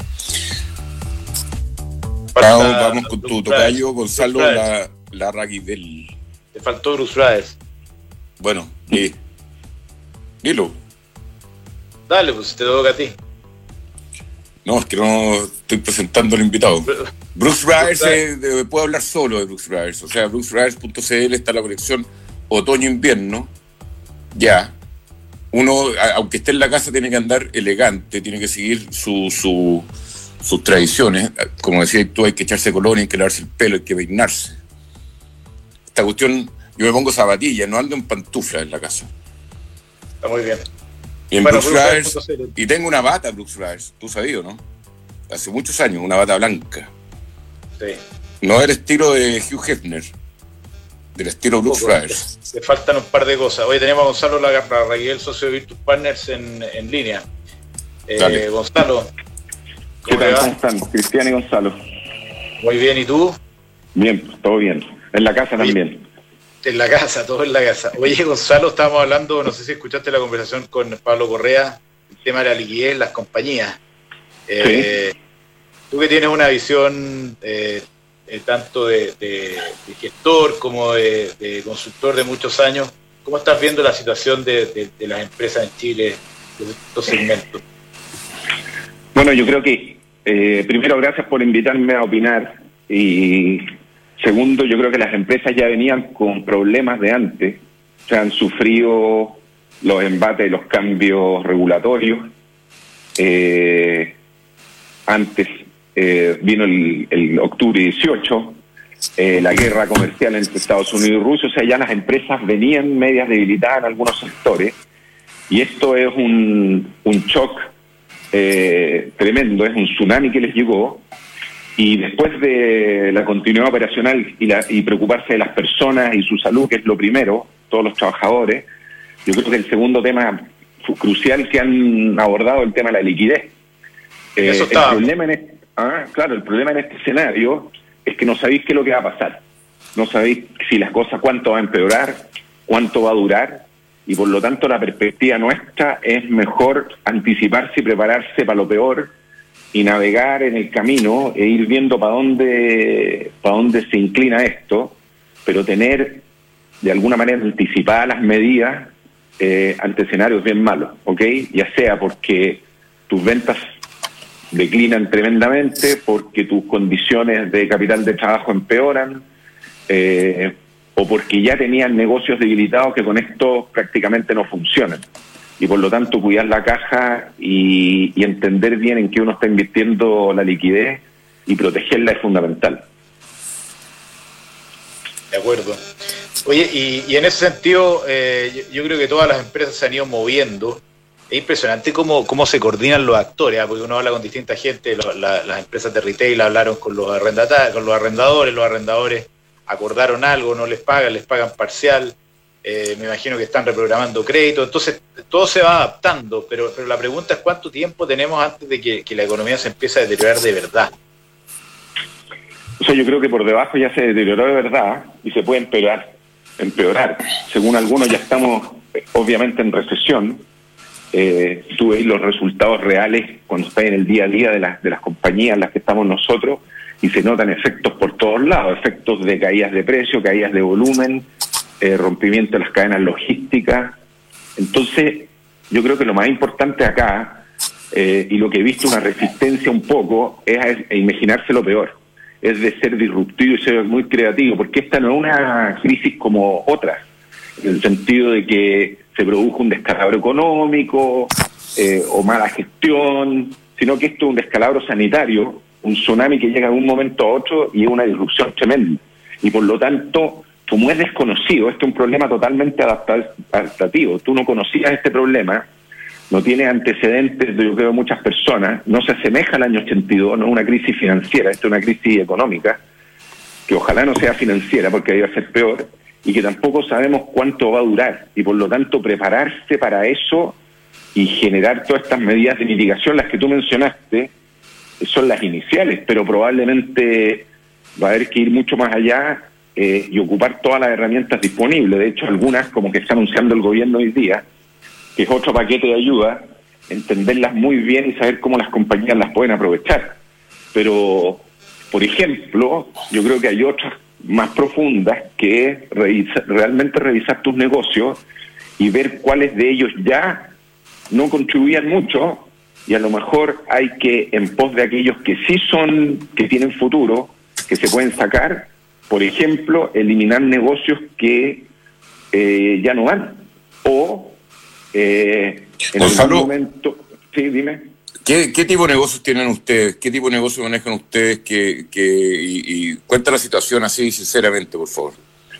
Vamos, Falta vamos con tu Bruce tocayo, Brothers. Gonzalo Bruce Brothers. la, Larraguibel. Te faltó Bruce Brothers. Bueno, y, dilo. Dale, pues te toca a ti. No, es que no estoy presentando al invitado. Brooks Brothers, eh, puedo hablar solo de Brooks Brothers. O sea, brooks brothers punto c l está la colección otoño-invierno. Ya. Uno, aunque esté en la casa, tiene que andar elegante, tiene que seguir su, su, sus tradiciones. Como decías tú, hay que echarse colonia, hay que lavarse el pelo, hay que peinarse. Esta cuestión, yo me pongo zapatillas, no ando en pantuflas en la casa. Está muy bien. Y, en bueno, Brooks Brothers, y tengo una bata Brooks Brothers, tú sabías, ¿no? Hace muchos años, una bata blanca. Sí. No del estilo de Hugh Hefner, del estilo Brooks Brothers. Le faltan un par de cosas. Hoy tenemos a Gonzalo Larraguel, socio de Virtus Partners en, en línea. Eh, Gonzalo. ¿Qué tal? ¿Cómo están? Cristian y Gonzalo. Muy bien, ¿y tú? Bien, todo bien. En la casa Oye, también. En la casa, todo en la casa. Oye, Gonzalo, estábamos hablando, no sé si escuchaste la conversación con Pablo Correa, el tema de la liquidez en las compañías. Eh, sí. Tú que tienes una visión eh, eh, tanto de, de, de gestor como de, de consultor de muchos años, ¿cómo estás viendo la situación de, de, de las empresas en Chile, de estos segmentos? Bueno, yo creo que, eh, primero, gracias por invitarme a opinar, y segundo, yo creo que las empresas ya venían con problemas de antes, o sea, han sufrido los embates de los cambios regulatorios. Eh, antes eh, vino el, el octubre dieciocho, eh, la guerra comercial entre Estados Unidos y Rusia, o sea, ya las empresas venían medias debilitadas en algunos sectores, y esto es un, un shock eh, tremendo, es un tsunami que les llegó. Y después de la continuidad operacional y, la, y preocuparse de las personas y su salud, que es lo primero, todos los trabajadores, yo creo que el segundo tema crucial que han abordado es el tema de la liquidez. Eh, Eso el problema en este, ah, claro, el problema en este escenario es que no sabéis qué es lo que va a pasar. No sabéis si las cosas, cuánto va a empeorar, cuánto va a durar, y por lo tanto la perspectiva nuestra es mejor anticiparse y prepararse para lo peor, y navegar en el camino e ir viendo para dónde para dónde se inclina esto, pero tener de alguna manera anticipadas las medidas eh, ante escenarios bien malos, ¿ok? Ya sea porque tus ventas declinan tremendamente, porque tus condiciones de capital de trabajo empeoran, eh, o porque ya tenían negocios debilitados que con esto prácticamente no funcionan. Y por lo tanto cuidar la caja y, y entender bien en qué uno está invirtiendo la liquidez y protegerla es fundamental. De acuerdo. Oye, y, y en ese sentido, eh, yo, yo creo que todas las empresas se han ido moviendo. Es impresionante cómo, cómo se coordinan los actores, ¿eh? Porque uno habla con distinta gente, lo, la, las empresas de retail hablaron con los, arrendata, con los arrendadores, los arrendadores acordaron algo, no les pagan, les pagan parcial. Eh, me imagino que están reprogramando crédito, entonces todo se va adaptando, pero, pero la pregunta es cuánto tiempo tenemos antes de que, que la economía se empiece a deteriorar de verdad. O sea, yo creo que por debajo ya se deterioró de verdad y se puede empeorar, empeorar. Según algunos ya estamos obviamente en recesión. Eh, tú veis los resultados reales cuando estás en el día a día de las, de las compañías en las que estamos nosotros y se notan efectos por todos lados, efectos de caídas de precio, caídas de volumen, Eh, rompimiento de las cadenas logísticas. Entonces yo creo que lo más importante acá, eh, y lo que he visto una resistencia un poco, es a, a imaginarse lo peor, es de ser disruptivo y ser muy creativo, porque esta no es una crisis como otras, en el sentido de que se produjo un descalabro económico eh, o mala gestión, sino que esto es un descalabro sanitario, un tsunami que llega de un momento a otro y es una disrupción tremenda, y por lo tanto, como es desconocido, este es un problema totalmente adaptativo. Tú no conocías este problema, no tienes antecedentes, yo creo, de muchas personas, no se asemeja al año ochenta y dos, no es una crisis financiera, esto es una crisis económica, que ojalá no sea financiera porque ahí va a ser peor, y que tampoco sabemos cuánto va a durar, y por lo tanto prepararse para eso y generar todas estas medidas de mitigación, las que tú mencionaste, son las iniciales, pero probablemente va a haber que ir mucho más allá eh, y ocupar todas las herramientas disponibles. De hecho, algunas, como que está anunciando el gobierno hoy día, que es otro paquete de ayuda, entenderlas muy bien y saber cómo las compañías las pueden aprovechar. Pero, por ejemplo, yo creo que hay otras más profundas, que es revisar, realmente revisar tus negocios y ver cuáles de ellos ya no contribuían mucho y a lo mejor hay que, en pos de aquellos que sí son, que tienen futuro, que se pueden sacar, por ejemplo, eliminar negocios que eh, ya no van, o eh, en Gonzalo, algún momento... Sí, dime. ¿Qué, ¿Qué tipo de negocios tienen ustedes? ¿Qué tipo de negocios manejan ustedes? Que, que, y, y cuenta la situación así, sinceramente, por favor.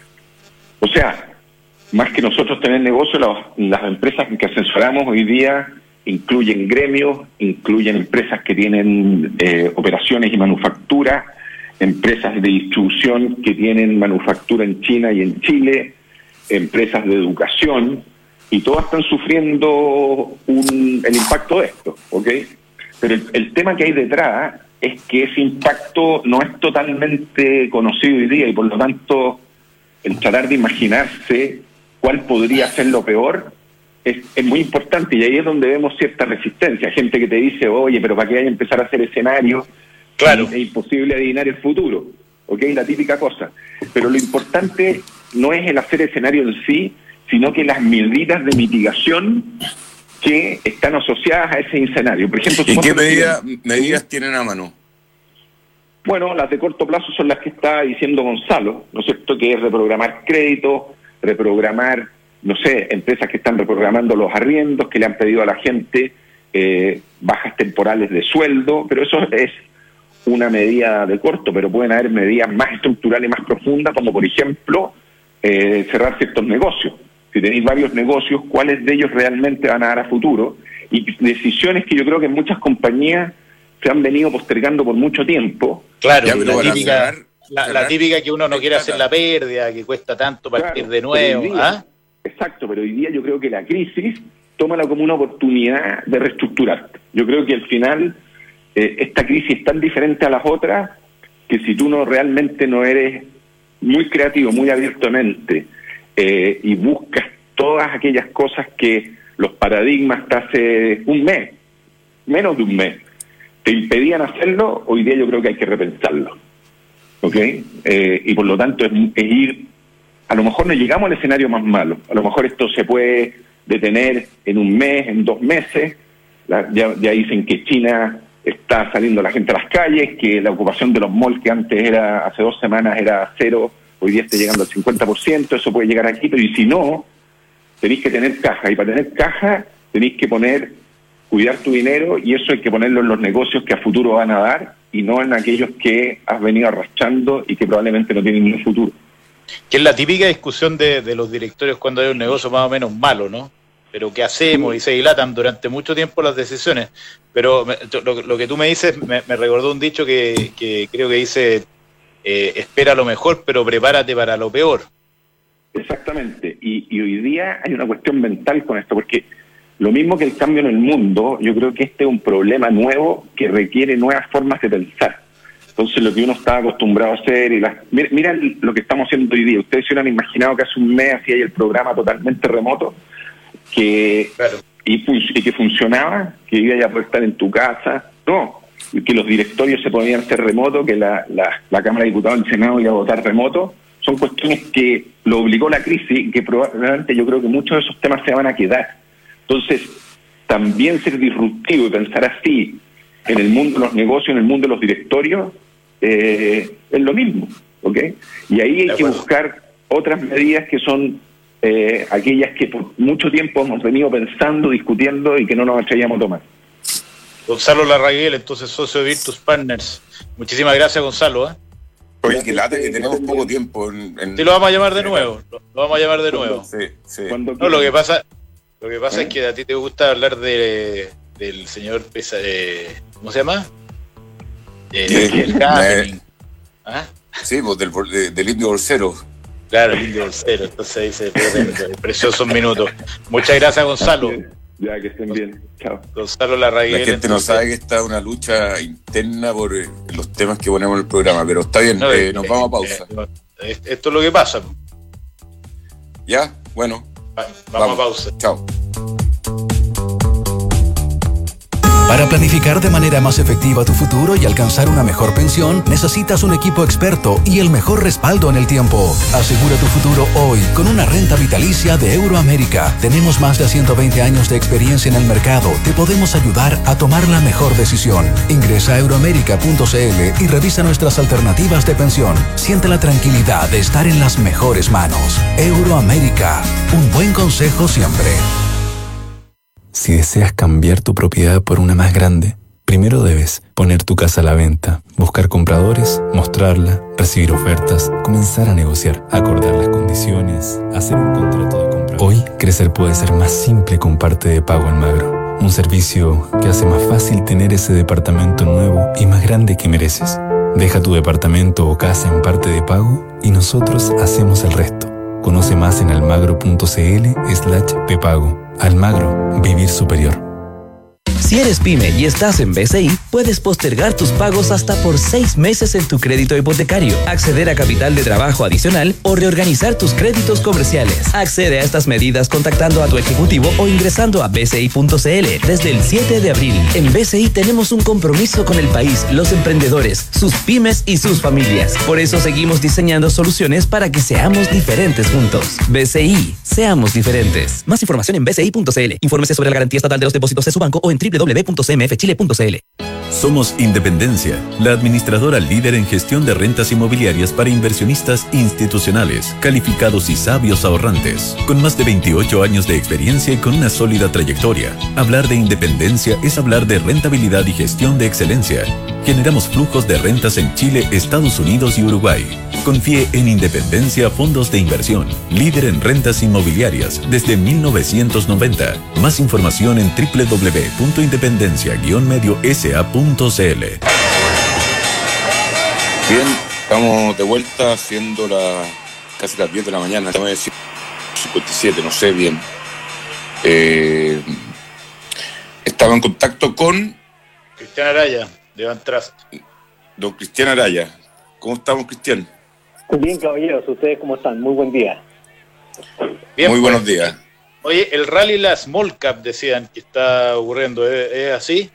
O sea, más que nosotros tener negocio, las, las empresas que asesoramos hoy día incluyen gremios, incluyen empresas que tienen eh, operaciones y manufactura, empresas de distribución que tienen manufactura en China y en Chile, empresas de educación, y todas están sufriendo un, el impacto de esto, ¿ok? Pero el, el tema que hay detrás es que ese impacto no es totalmente conocido hoy día, y por lo tanto el tratar de imaginarse cuál podría ser lo peor es, es muy importante, y ahí es donde vemos cierta resistencia. Gente que te dice, oye, pero ¿para qué hay que empezar a hacer escenarios? Claro. Es imposible adivinar el futuro, ¿ok? La típica cosa. Pero lo importante no es el hacer escenario en sí, sino que las medidas de mitigación que están asociadas a ese escenario. Por ejemplo, ¿y qué medida, medidas tienen a mano? Bueno, las de corto plazo son las que está diciendo Gonzalo, ¿no es cierto?, que es reprogramar créditos, reprogramar, no sé, empresas que están reprogramando los arriendos, que le han pedido a la gente eh, bajas temporales de sueldo, pero eso es una medida de corto, pero pueden haber medidas más estructurales y más profundas, como por ejemplo eh, cerrar ciertos negocios. Si tenéis varios negocios, ¿cuáles de ellos realmente van a dar a futuro? Y decisiones que yo creo que en muchas compañías se han venido postergando por mucho tiempo. Claro, Ya, la, típica, cerrar, la, cerrar, la típica que uno no quiere hacer la pérdida, que cuesta tanto partir Claro, de nuevo. pero hoy día, ¿ah? Exacto, pero hoy día yo creo que la crisis tómala como una oportunidad de reestructurar. Yo creo que al final eh, esta crisis es tan diferente a las otras que si tú no realmente no eres muy creativo, muy abiertamente, eh, y buscas todas aquellas cosas que los paradigmas hasta hace un mes, menos de un mes, te impedían hacerlo, hoy día yo creo que hay que repensarlo, ¿ok? Eh, y por lo tanto es, es ir, a lo mejor no llegamos al escenario más malo, a lo mejor esto se puede detener en un mes, en dos meses, la, ya, ya dicen que China está saliendo la gente a las calles, que la ocupación de los malls que antes era, hace dos semanas era cero, hoy día está llegando al cincuenta por ciento, eso puede llegar aquí, pero y si no, tenéis que tener caja, y para tener caja tenéis que poner, cuidar tu dinero, y eso hay que ponerlo en los negocios que a futuro van a dar, y no en aquellos que has venido arrastrando y que probablemente no tienen ningún futuro. Que es la típica discusión de, de los directorios cuando hay un negocio más o menos malo, ¿no? Pero ¿qué hacemos? Y se dilatan durante mucho tiempo las decisiones. Pero me, lo, lo que tú me dices me, me recordó un dicho que, que creo que dice, eh, espera lo mejor, pero prepárate para lo peor. Exactamente, y, y hoy día hay una cuestión mental con esto, porque lo mismo que el cambio en el mundo, yo creo que este es un problema nuevo que requiere nuevas formas de pensar. Entonces lo que uno estaba acostumbrado a hacer, y las, mira, mira lo que estamos haciendo hoy día. Ustedes se hubieran imaginado que hace un mes hacía el programa totalmente remoto, que Claro. y, y que funcionaba, que iba a poder estar en tu casa, no, que los directorios se podían hacer remoto, que la, la, la Cámara de Diputados del Senado iba a votar remoto. Son cuestiones que lo obligó la crisis y que probablemente yo creo que muchos de esos temas se van a quedar. Entonces, también ser disruptivo y pensar así en el mundo de los negocios, en el mundo de los directorios, eh, es lo mismo, ¿ok? Y ahí hay que buscar otras medidas que son eh, aquellas que por mucho tiempo hemos venido pensando, discutiendo y que no nos atrevíamos a tomar. Gonzalo Larraguel, entonces socio de Virtus Partners. Muchísimas gracias, Gonzalo. ¿eh? Oye, que lata que tenemos poco tiempo. En, en... Sí, lo vamos a llamar de nuevo. Lo, lo vamos a llamar de nuevo. Sí, sí. No, lo que pasa, lo que pasa ¿Eh? es que a ti te gusta hablar de del señor Pesa, eh, ¿cómo se llama? Eh, ¿Qué? el happening. ¿Ah? Sí, pues del, de, del Indio Bolsero. Claro, el Indio Bolsero. Entonces dice, preciosos minutos. Muchas gracias, Gonzalo. Ya, que estén bien. Chao. Gonzalo Larraguel. La gente entonces no sabe que está una lucha interna por eh, los temas que ponemos en el programa, pero está bien, no, eh, eh, nos vamos a pausa. Eh, esto es lo que pasa. ¿Ya? Bueno. Va, vamos, vamos a pausa. Chao. Para planificar de manera más efectiva tu futuro y alcanzar una mejor pensión, necesitas un equipo experto y el mejor respaldo en el tiempo. Asegura tu futuro hoy con una renta vitalicia de Euroamérica. Tenemos más de ciento veinte años de experiencia en el mercado. Te podemos ayudar a tomar la mejor decisión. Ingresa a euroamerica punto c l y revisa nuestras alternativas de pensión. Siente la tranquilidad de estar en las mejores manos. Euroamérica. Un buen consejo siempre. Si deseas cambiar tu propiedad por una más grande, primero debes poner tu casa a la venta, buscar compradores, mostrarla, recibir ofertas, comenzar a negociar, acordar las condiciones, hacer un contrato de compra. Hoy, crecer puede ser más simple con Parte de Pago Almagro, un servicio que hace más fácil tener ese departamento nuevo y más grande que mereces. Deja tu departamento o casa en Parte de Pago y nosotros hacemos el resto. Conoce más en almagro punto c l slash pepago. Almagro, vivir superior. Si eres pyme y estás en B C I, puedes postergar tus pagos hasta por seis meses en tu crédito hipotecario, acceder a capital de trabajo adicional o reorganizar tus créditos comerciales. Accede a estas medidas contactando a tu ejecutivo o ingresando a b c i punto c l desde el siete de abril. En B C I tenemos un compromiso con el país, los emprendedores, sus pymes y sus familias. Por eso seguimos diseñando soluciones para que seamos diferentes juntos. B C I, seamos diferentes. Más información en b c i punto c l. Infórmese sobre la garantía estatal de los depósitos de su banco o en doble u doble u doble u punto c m f chile punto c l. Somos Independencia, la administradora líder en gestión de rentas inmobiliarias para inversionistas institucionales, calificados y sabios ahorrantes, con más de veintiocho años de experiencia y con una sólida trayectoria. Hablar de independencia es hablar de rentabilidad y gestión de excelencia. Generamos flujos de rentas en Chile, Estados Unidos y Uruguay. Confíe en Independencia Fondos de Inversión, líder en rentas inmobiliarias desde mil novecientos noventa. Más información en doble u doble u doble u punto independencia guion medio s a punto c l. Bien, estamos de vuelta siendo la, casi las diez de la mañana, estamos en cincuenta y siete, no sé bien. Eh, estaba en contacto con Cristian Araya, de Van Trust. Don Cristian Araya. ¿Cómo estamos, Cristian? Bien, caballeros, ¿ustedes cómo están? Muy buen día. Bien, Muy pues, buenos días. Oye, el rally la Small Cap decían que está ocurriendo, ¿es, es así?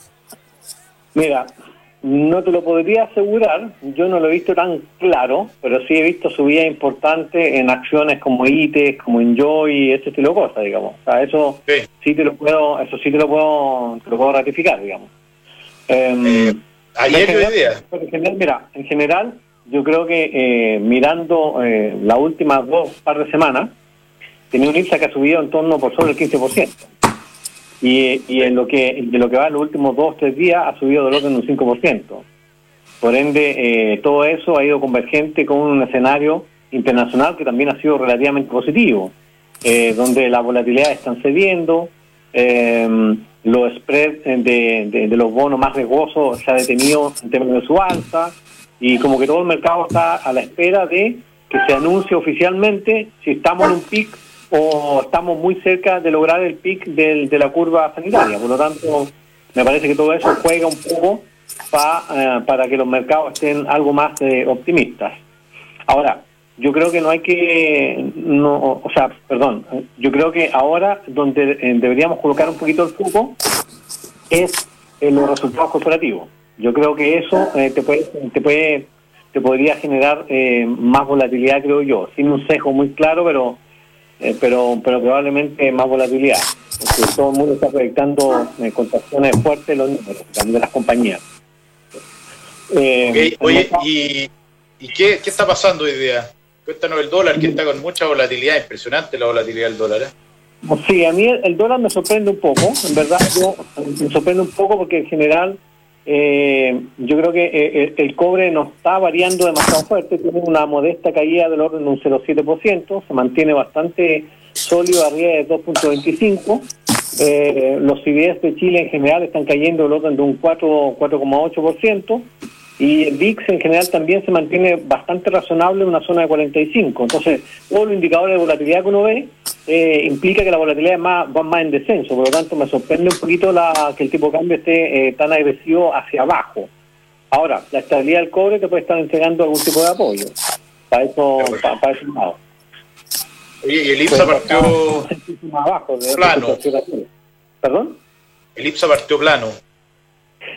Mira, no te lo podría asegurar, yo no lo he visto tan claro, pero sí he visto subidas importantes en acciones como I T E S, como Enjoy, ese estilo de cosas, digamos. O sea, eso sí, sí te lo puedo, eso sí te lo puedo, te lo puedo ratificar, digamos. Eh, eh, ayer en hoy día. En general, mira, en general, yo creo que eh, mirando eh, las últimas dos par de semanas, tenía un I P S A que ha subido en torno por sobre el quince por ciento. Y, y en lo que de lo que va en los últimos dos o tres días ha subido del orden de un cinco por ciento. Por ende, eh, todo eso ha ido convergente con un escenario internacional que también ha sido relativamente positivo, eh, donde las volatilidades están cediendo, eh, los spreads de, de, de los bonos más riesgosos se ha detenido en términos de su alza, y como que todo el mercado está a la espera de que se anuncie oficialmente si estamos en un pic o estamos muy cerca de lograr el pic del, de la curva sanitaria. Por lo tanto, me parece que todo eso juega un poco pa, eh, para que los mercados estén algo más eh, optimistas. Ahora, yo creo que no hay que, no, o sea, perdón, yo creo que ahora donde eh, deberíamos colocar un poquito el foco es en los resultados corporativos. Yo creo que eso eh, te puede, te puede, te podría generar eh, más volatilidad, creo yo, sin un sesgo muy claro, pero Eh, pero pero probablemente más volatilidad, porque todo el mundo está proyectando eh, contracciones fuertes de los números de las compañías. Eh, okay. Oye, ¿y, y qué, qué está pasando hoy día? Cuéntanos el dólar, que está con mucha volatilidad, impresionante la volatilidad del dólar, ¿eh? Sí, a mí el, el dólar me sorprende un poco, en verdad, yo, me sorprende un poco porque en general eh, yo creo que eh, el, el cobre no está variando demasiado fuerte, tiene una modesta caída del orden de un cero coma siete por ciento, se mantiene bastante sólido arriba de dos punto veinticinco, eh, los C D S de Chile en general están cayendo del orden de un cuatro coma ocho por ciento, y el V I X en general también se mantiene bastante razonable en una zona de cuarenta y cinco. Entonces, todos los indicadores de volatilidad que uno ve eh, implica que la volatilidad es más, va más en descenso. Por lo tanto, me sorprende un poquito la, que el tipo de cambio esté eh, tan agresivo hacia abajo. Ahora, la estabilidad del cobre te puede estar entregando algún tipo de apoyo. Para eso, para, para ese lado. Oye, y el I P S A partió abajo, de plano. ¿Perdón? El I P S A partió plano.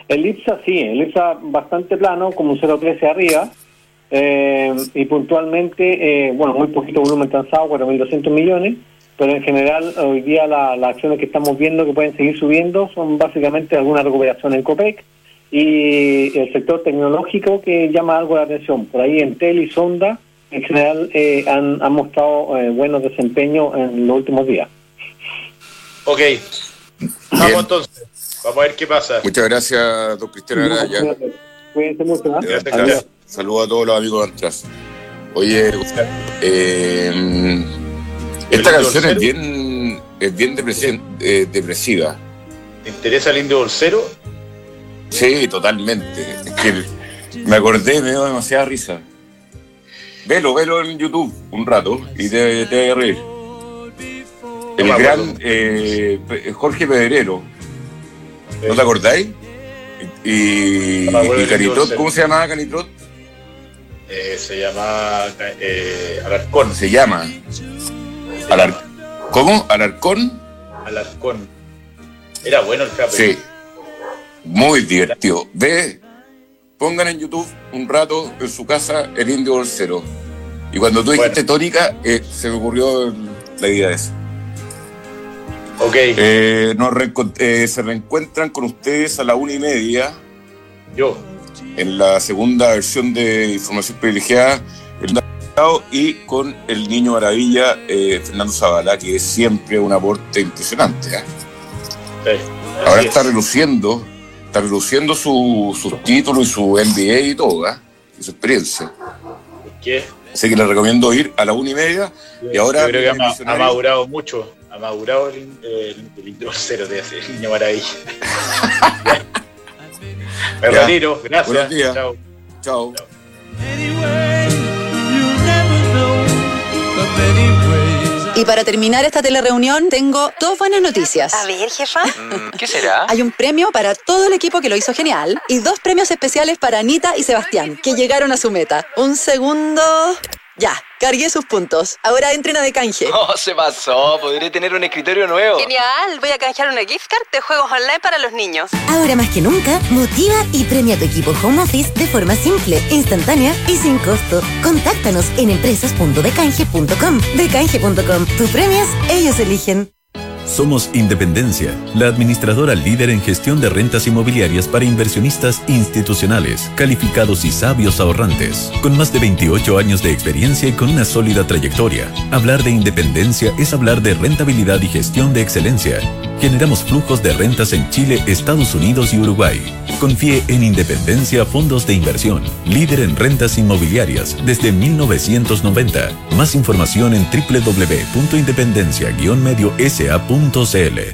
El IPSA sí, el IPSA bastante plano, como un cero coma trece arriba, eh, y puntualmente, eh, bueno, muy poquito volumen transado, cuatro mil doscientos millones, pero en general hoy día la, las acciones que estamos viendo que pueden seguir subiendo son básicamente alguna recuperación en Copec y el sector tecnológico que llama algo la atención. Por ahí Entel y Sonda en general eh, han, han mostrado eh, buenos desempeños en los últimos días. Ok, vamos entonces, vamos a ver qué pasa. Muchas gracias, don Cristiano Araya. Cuídense mucho, ¿eh? Gracias, gracias. Saludos a todos los amigos de Antras. Oye, eh, esta canción es bien, es bien depresi- eh, depresiva. ¿Te interesa el indio bolsero? Sí, totalmente. Es que me acordé, me dio demasiada risa. Velo, velo en YouTube un rato y te, te vas a reír. El no gran eh, Jorge Pedrero, ¿no te acordáis? Y, no y Canitrot, ¿cómo se llamaba Canitrot? Eh, se llama eh, Alarcón. Se llama Alar... ¿Cómo? ¿Alarcón? Alarcón. Era bueno el capo. Sí, muy divertido. Ve, pongan en YouTube un rato en su casa el indio bolsero. Y cuando tú dijiste bueno. tónica, eh, se me ocurrió la idea de eso. Ok. Eh, nos reencont- eh, se reencuentran con ustedes a la una y media. Yo. En la segunda versión de Información Privilegiada, el y con el Niño Maravilla, eh, Fernando Zavala, que es siempre un aporte impresionante. ¿eh? Sí, Ahora está reluciendo, está reluciendo su, sus títulos y su M B A y todo, ¿eh? Y su experiencia. ¿Qué? Así que les recomiendo ir a la una y media. Yo, y ahora yo creo que ha, ha madurado mucho. Ha madurado el, el, el intro cero de hacer el Niño Maravilla. Me retiro, gracias. Buenos días. Chao. Chao. Y para terminar esta telereunión tengo dos buenas noticias. A ver, jefa. Mm, ¿Qué será? Hay un premio para todo el equipo que lo hizo genial y dos premios especiales para Anita y Sebastián, que llegaron a su meta. Un segundo... Ya, cargué sus puntos. Ahora entren a de canje. Oh, se pasó. Podré tener un escritorio nuevo. Genial. Voy a canjear una gift card de juegos online para los niños. Ahora más que nunca, motiva y premia a tu equipo home office de forma simple, instantánea y sin costo. Contáctanos en empresas punto decanje punto com. Decanje punto com. Tú premias, ellos eligen. Somos Independencia, la administradora líder en gestión de rentas inmobiliarias para inversionistas institucionales, calificados y sabios ahorrantes, con más de veintiocho años de experiencia y con una sólida trayectoria. Hablar de independencia es hablar de rentabilidad y gestión de excelencia. Generamos flujos de rentas en Chile, Estados Unidos y Uruguay. Confíe en Independencia Fondos de Inversión, líder en rentas inmobiliarias desde mil novecientos noventa. Más información en doble u doble u doble u punto independencia guion medio s a punto c l.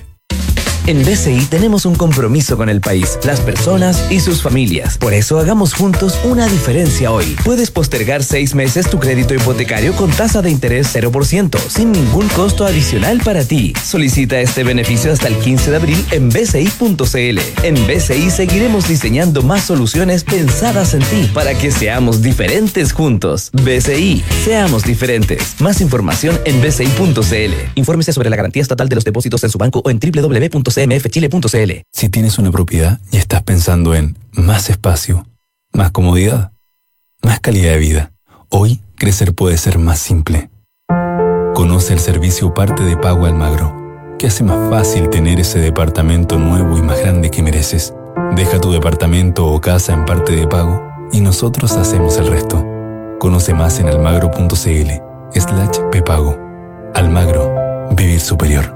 En B C I tenemos un compromiso con el país, las personas y sus familias. Por eso hagamos juntos una diferencia hoy. Puedes postergar seis meses tu crédito hipotecario con tasa de interés cero por ciento, sin ningún costo adicional para ti. Solicita este beneficio hasta el quince de abril en b c i punto c l. En B C I seguiremos diseñando más soluciones pensadas en ti para que seamos diferentes juntos. B C I, seamos diferentes. Más información en b c i punto c l. Infórmese sobre la garantía estatal de los depósitos en su banco o en doble u doble u doble u punto c m f chile punto c l. Si tienes una propiedad y estás pensando en más espacio, más comodidad, más calidad de vida, hoy crecer puede ser más simple. Conoce el servicio Parte de Pago Almagro, que hace más fácil tener ese departamento nuevo y más grande que mereces. Deja tu departamento o casa en Parte de Pago y nosotros hacemos el resto. Conoce más en almagro punto c l slash pepago. Almagro, vivir superior.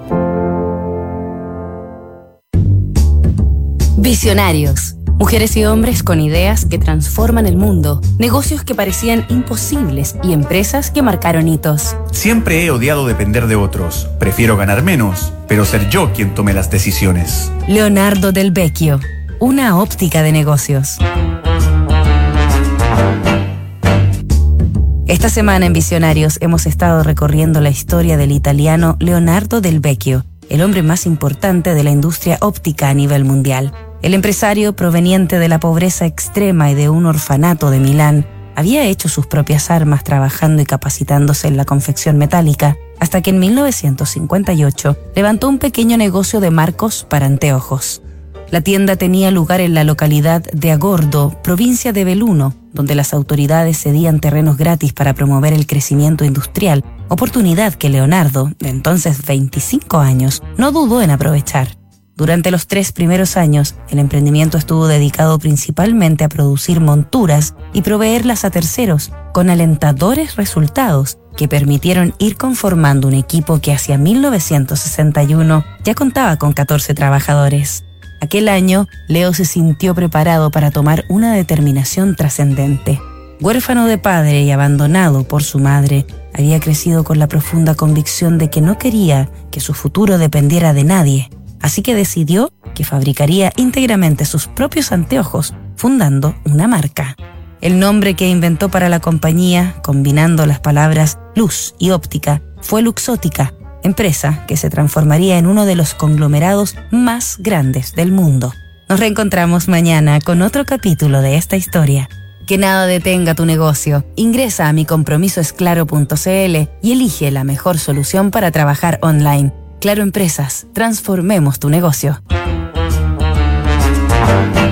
Visionarios. Mujeres y hombres con ideas que transforman el mundo, negocios que parecían imposibles y empresas que marcaron hitos. Siempre he odiado depender de otros. Prefiero ganar menos, pero ser yo quien tome las decisiones. Leonardo Del Vecchio, una óptica de negocios. Esta semana en Visionarios hemos estado recorriendo la historia del italiano Leonardo Del Vecchio, el hombre más importante de la industria óptica a nivel mundial. El empresario, proveniente de la pobreza extrema y de un orfanato de Milán, había hecho sus propias armas trabajando y capacitándose en la confección metálica, hasta que en mil novecientos cincuenta y ocho levantó un pequeño negocio de marcos para anteojos. La tienda tenía lugar en la localidad de Agordo, provincia de Belluno, donde las autoridades cedían terrenos gratis para promover el crecimiento industrial, oportunidad que Leonardo, de entonces veinticinco años, no dudó en aprovechar. Durante los tres primeros años, el emprendimiento estuvo dedicado principalmente a producir monturas y proveerlas a terceros, con alentadores resultados que permitieron ir conformando un equipo que hacia mil novecientos sesenta y uno ya contaba con catorce trabajadores. Aquel año, Leo se sintió preparado para tomar una determinación trascendente. Huérfano de padre y abandonado por su madre, había crecido con la profunda convicción de que no quería que su futuro dependiera de nadie. Así que decidió que fabricaría íntegramente sus propios anteojos, fundando una marca. El nombre que inventó para la compañía, combinando las palabras luz y óptica, fue Luxótica, empresa que se transformaría en uno de los conglomerados más grandes del mundo. Nos reencontramos mañana con otro capítulo de esta historia. Que nada detenga tu negocio. Ingresa a mi compromiso es claro punto c l y elige la mejor solución para trabajar online. Claro Empresas, transformemos tu negocio.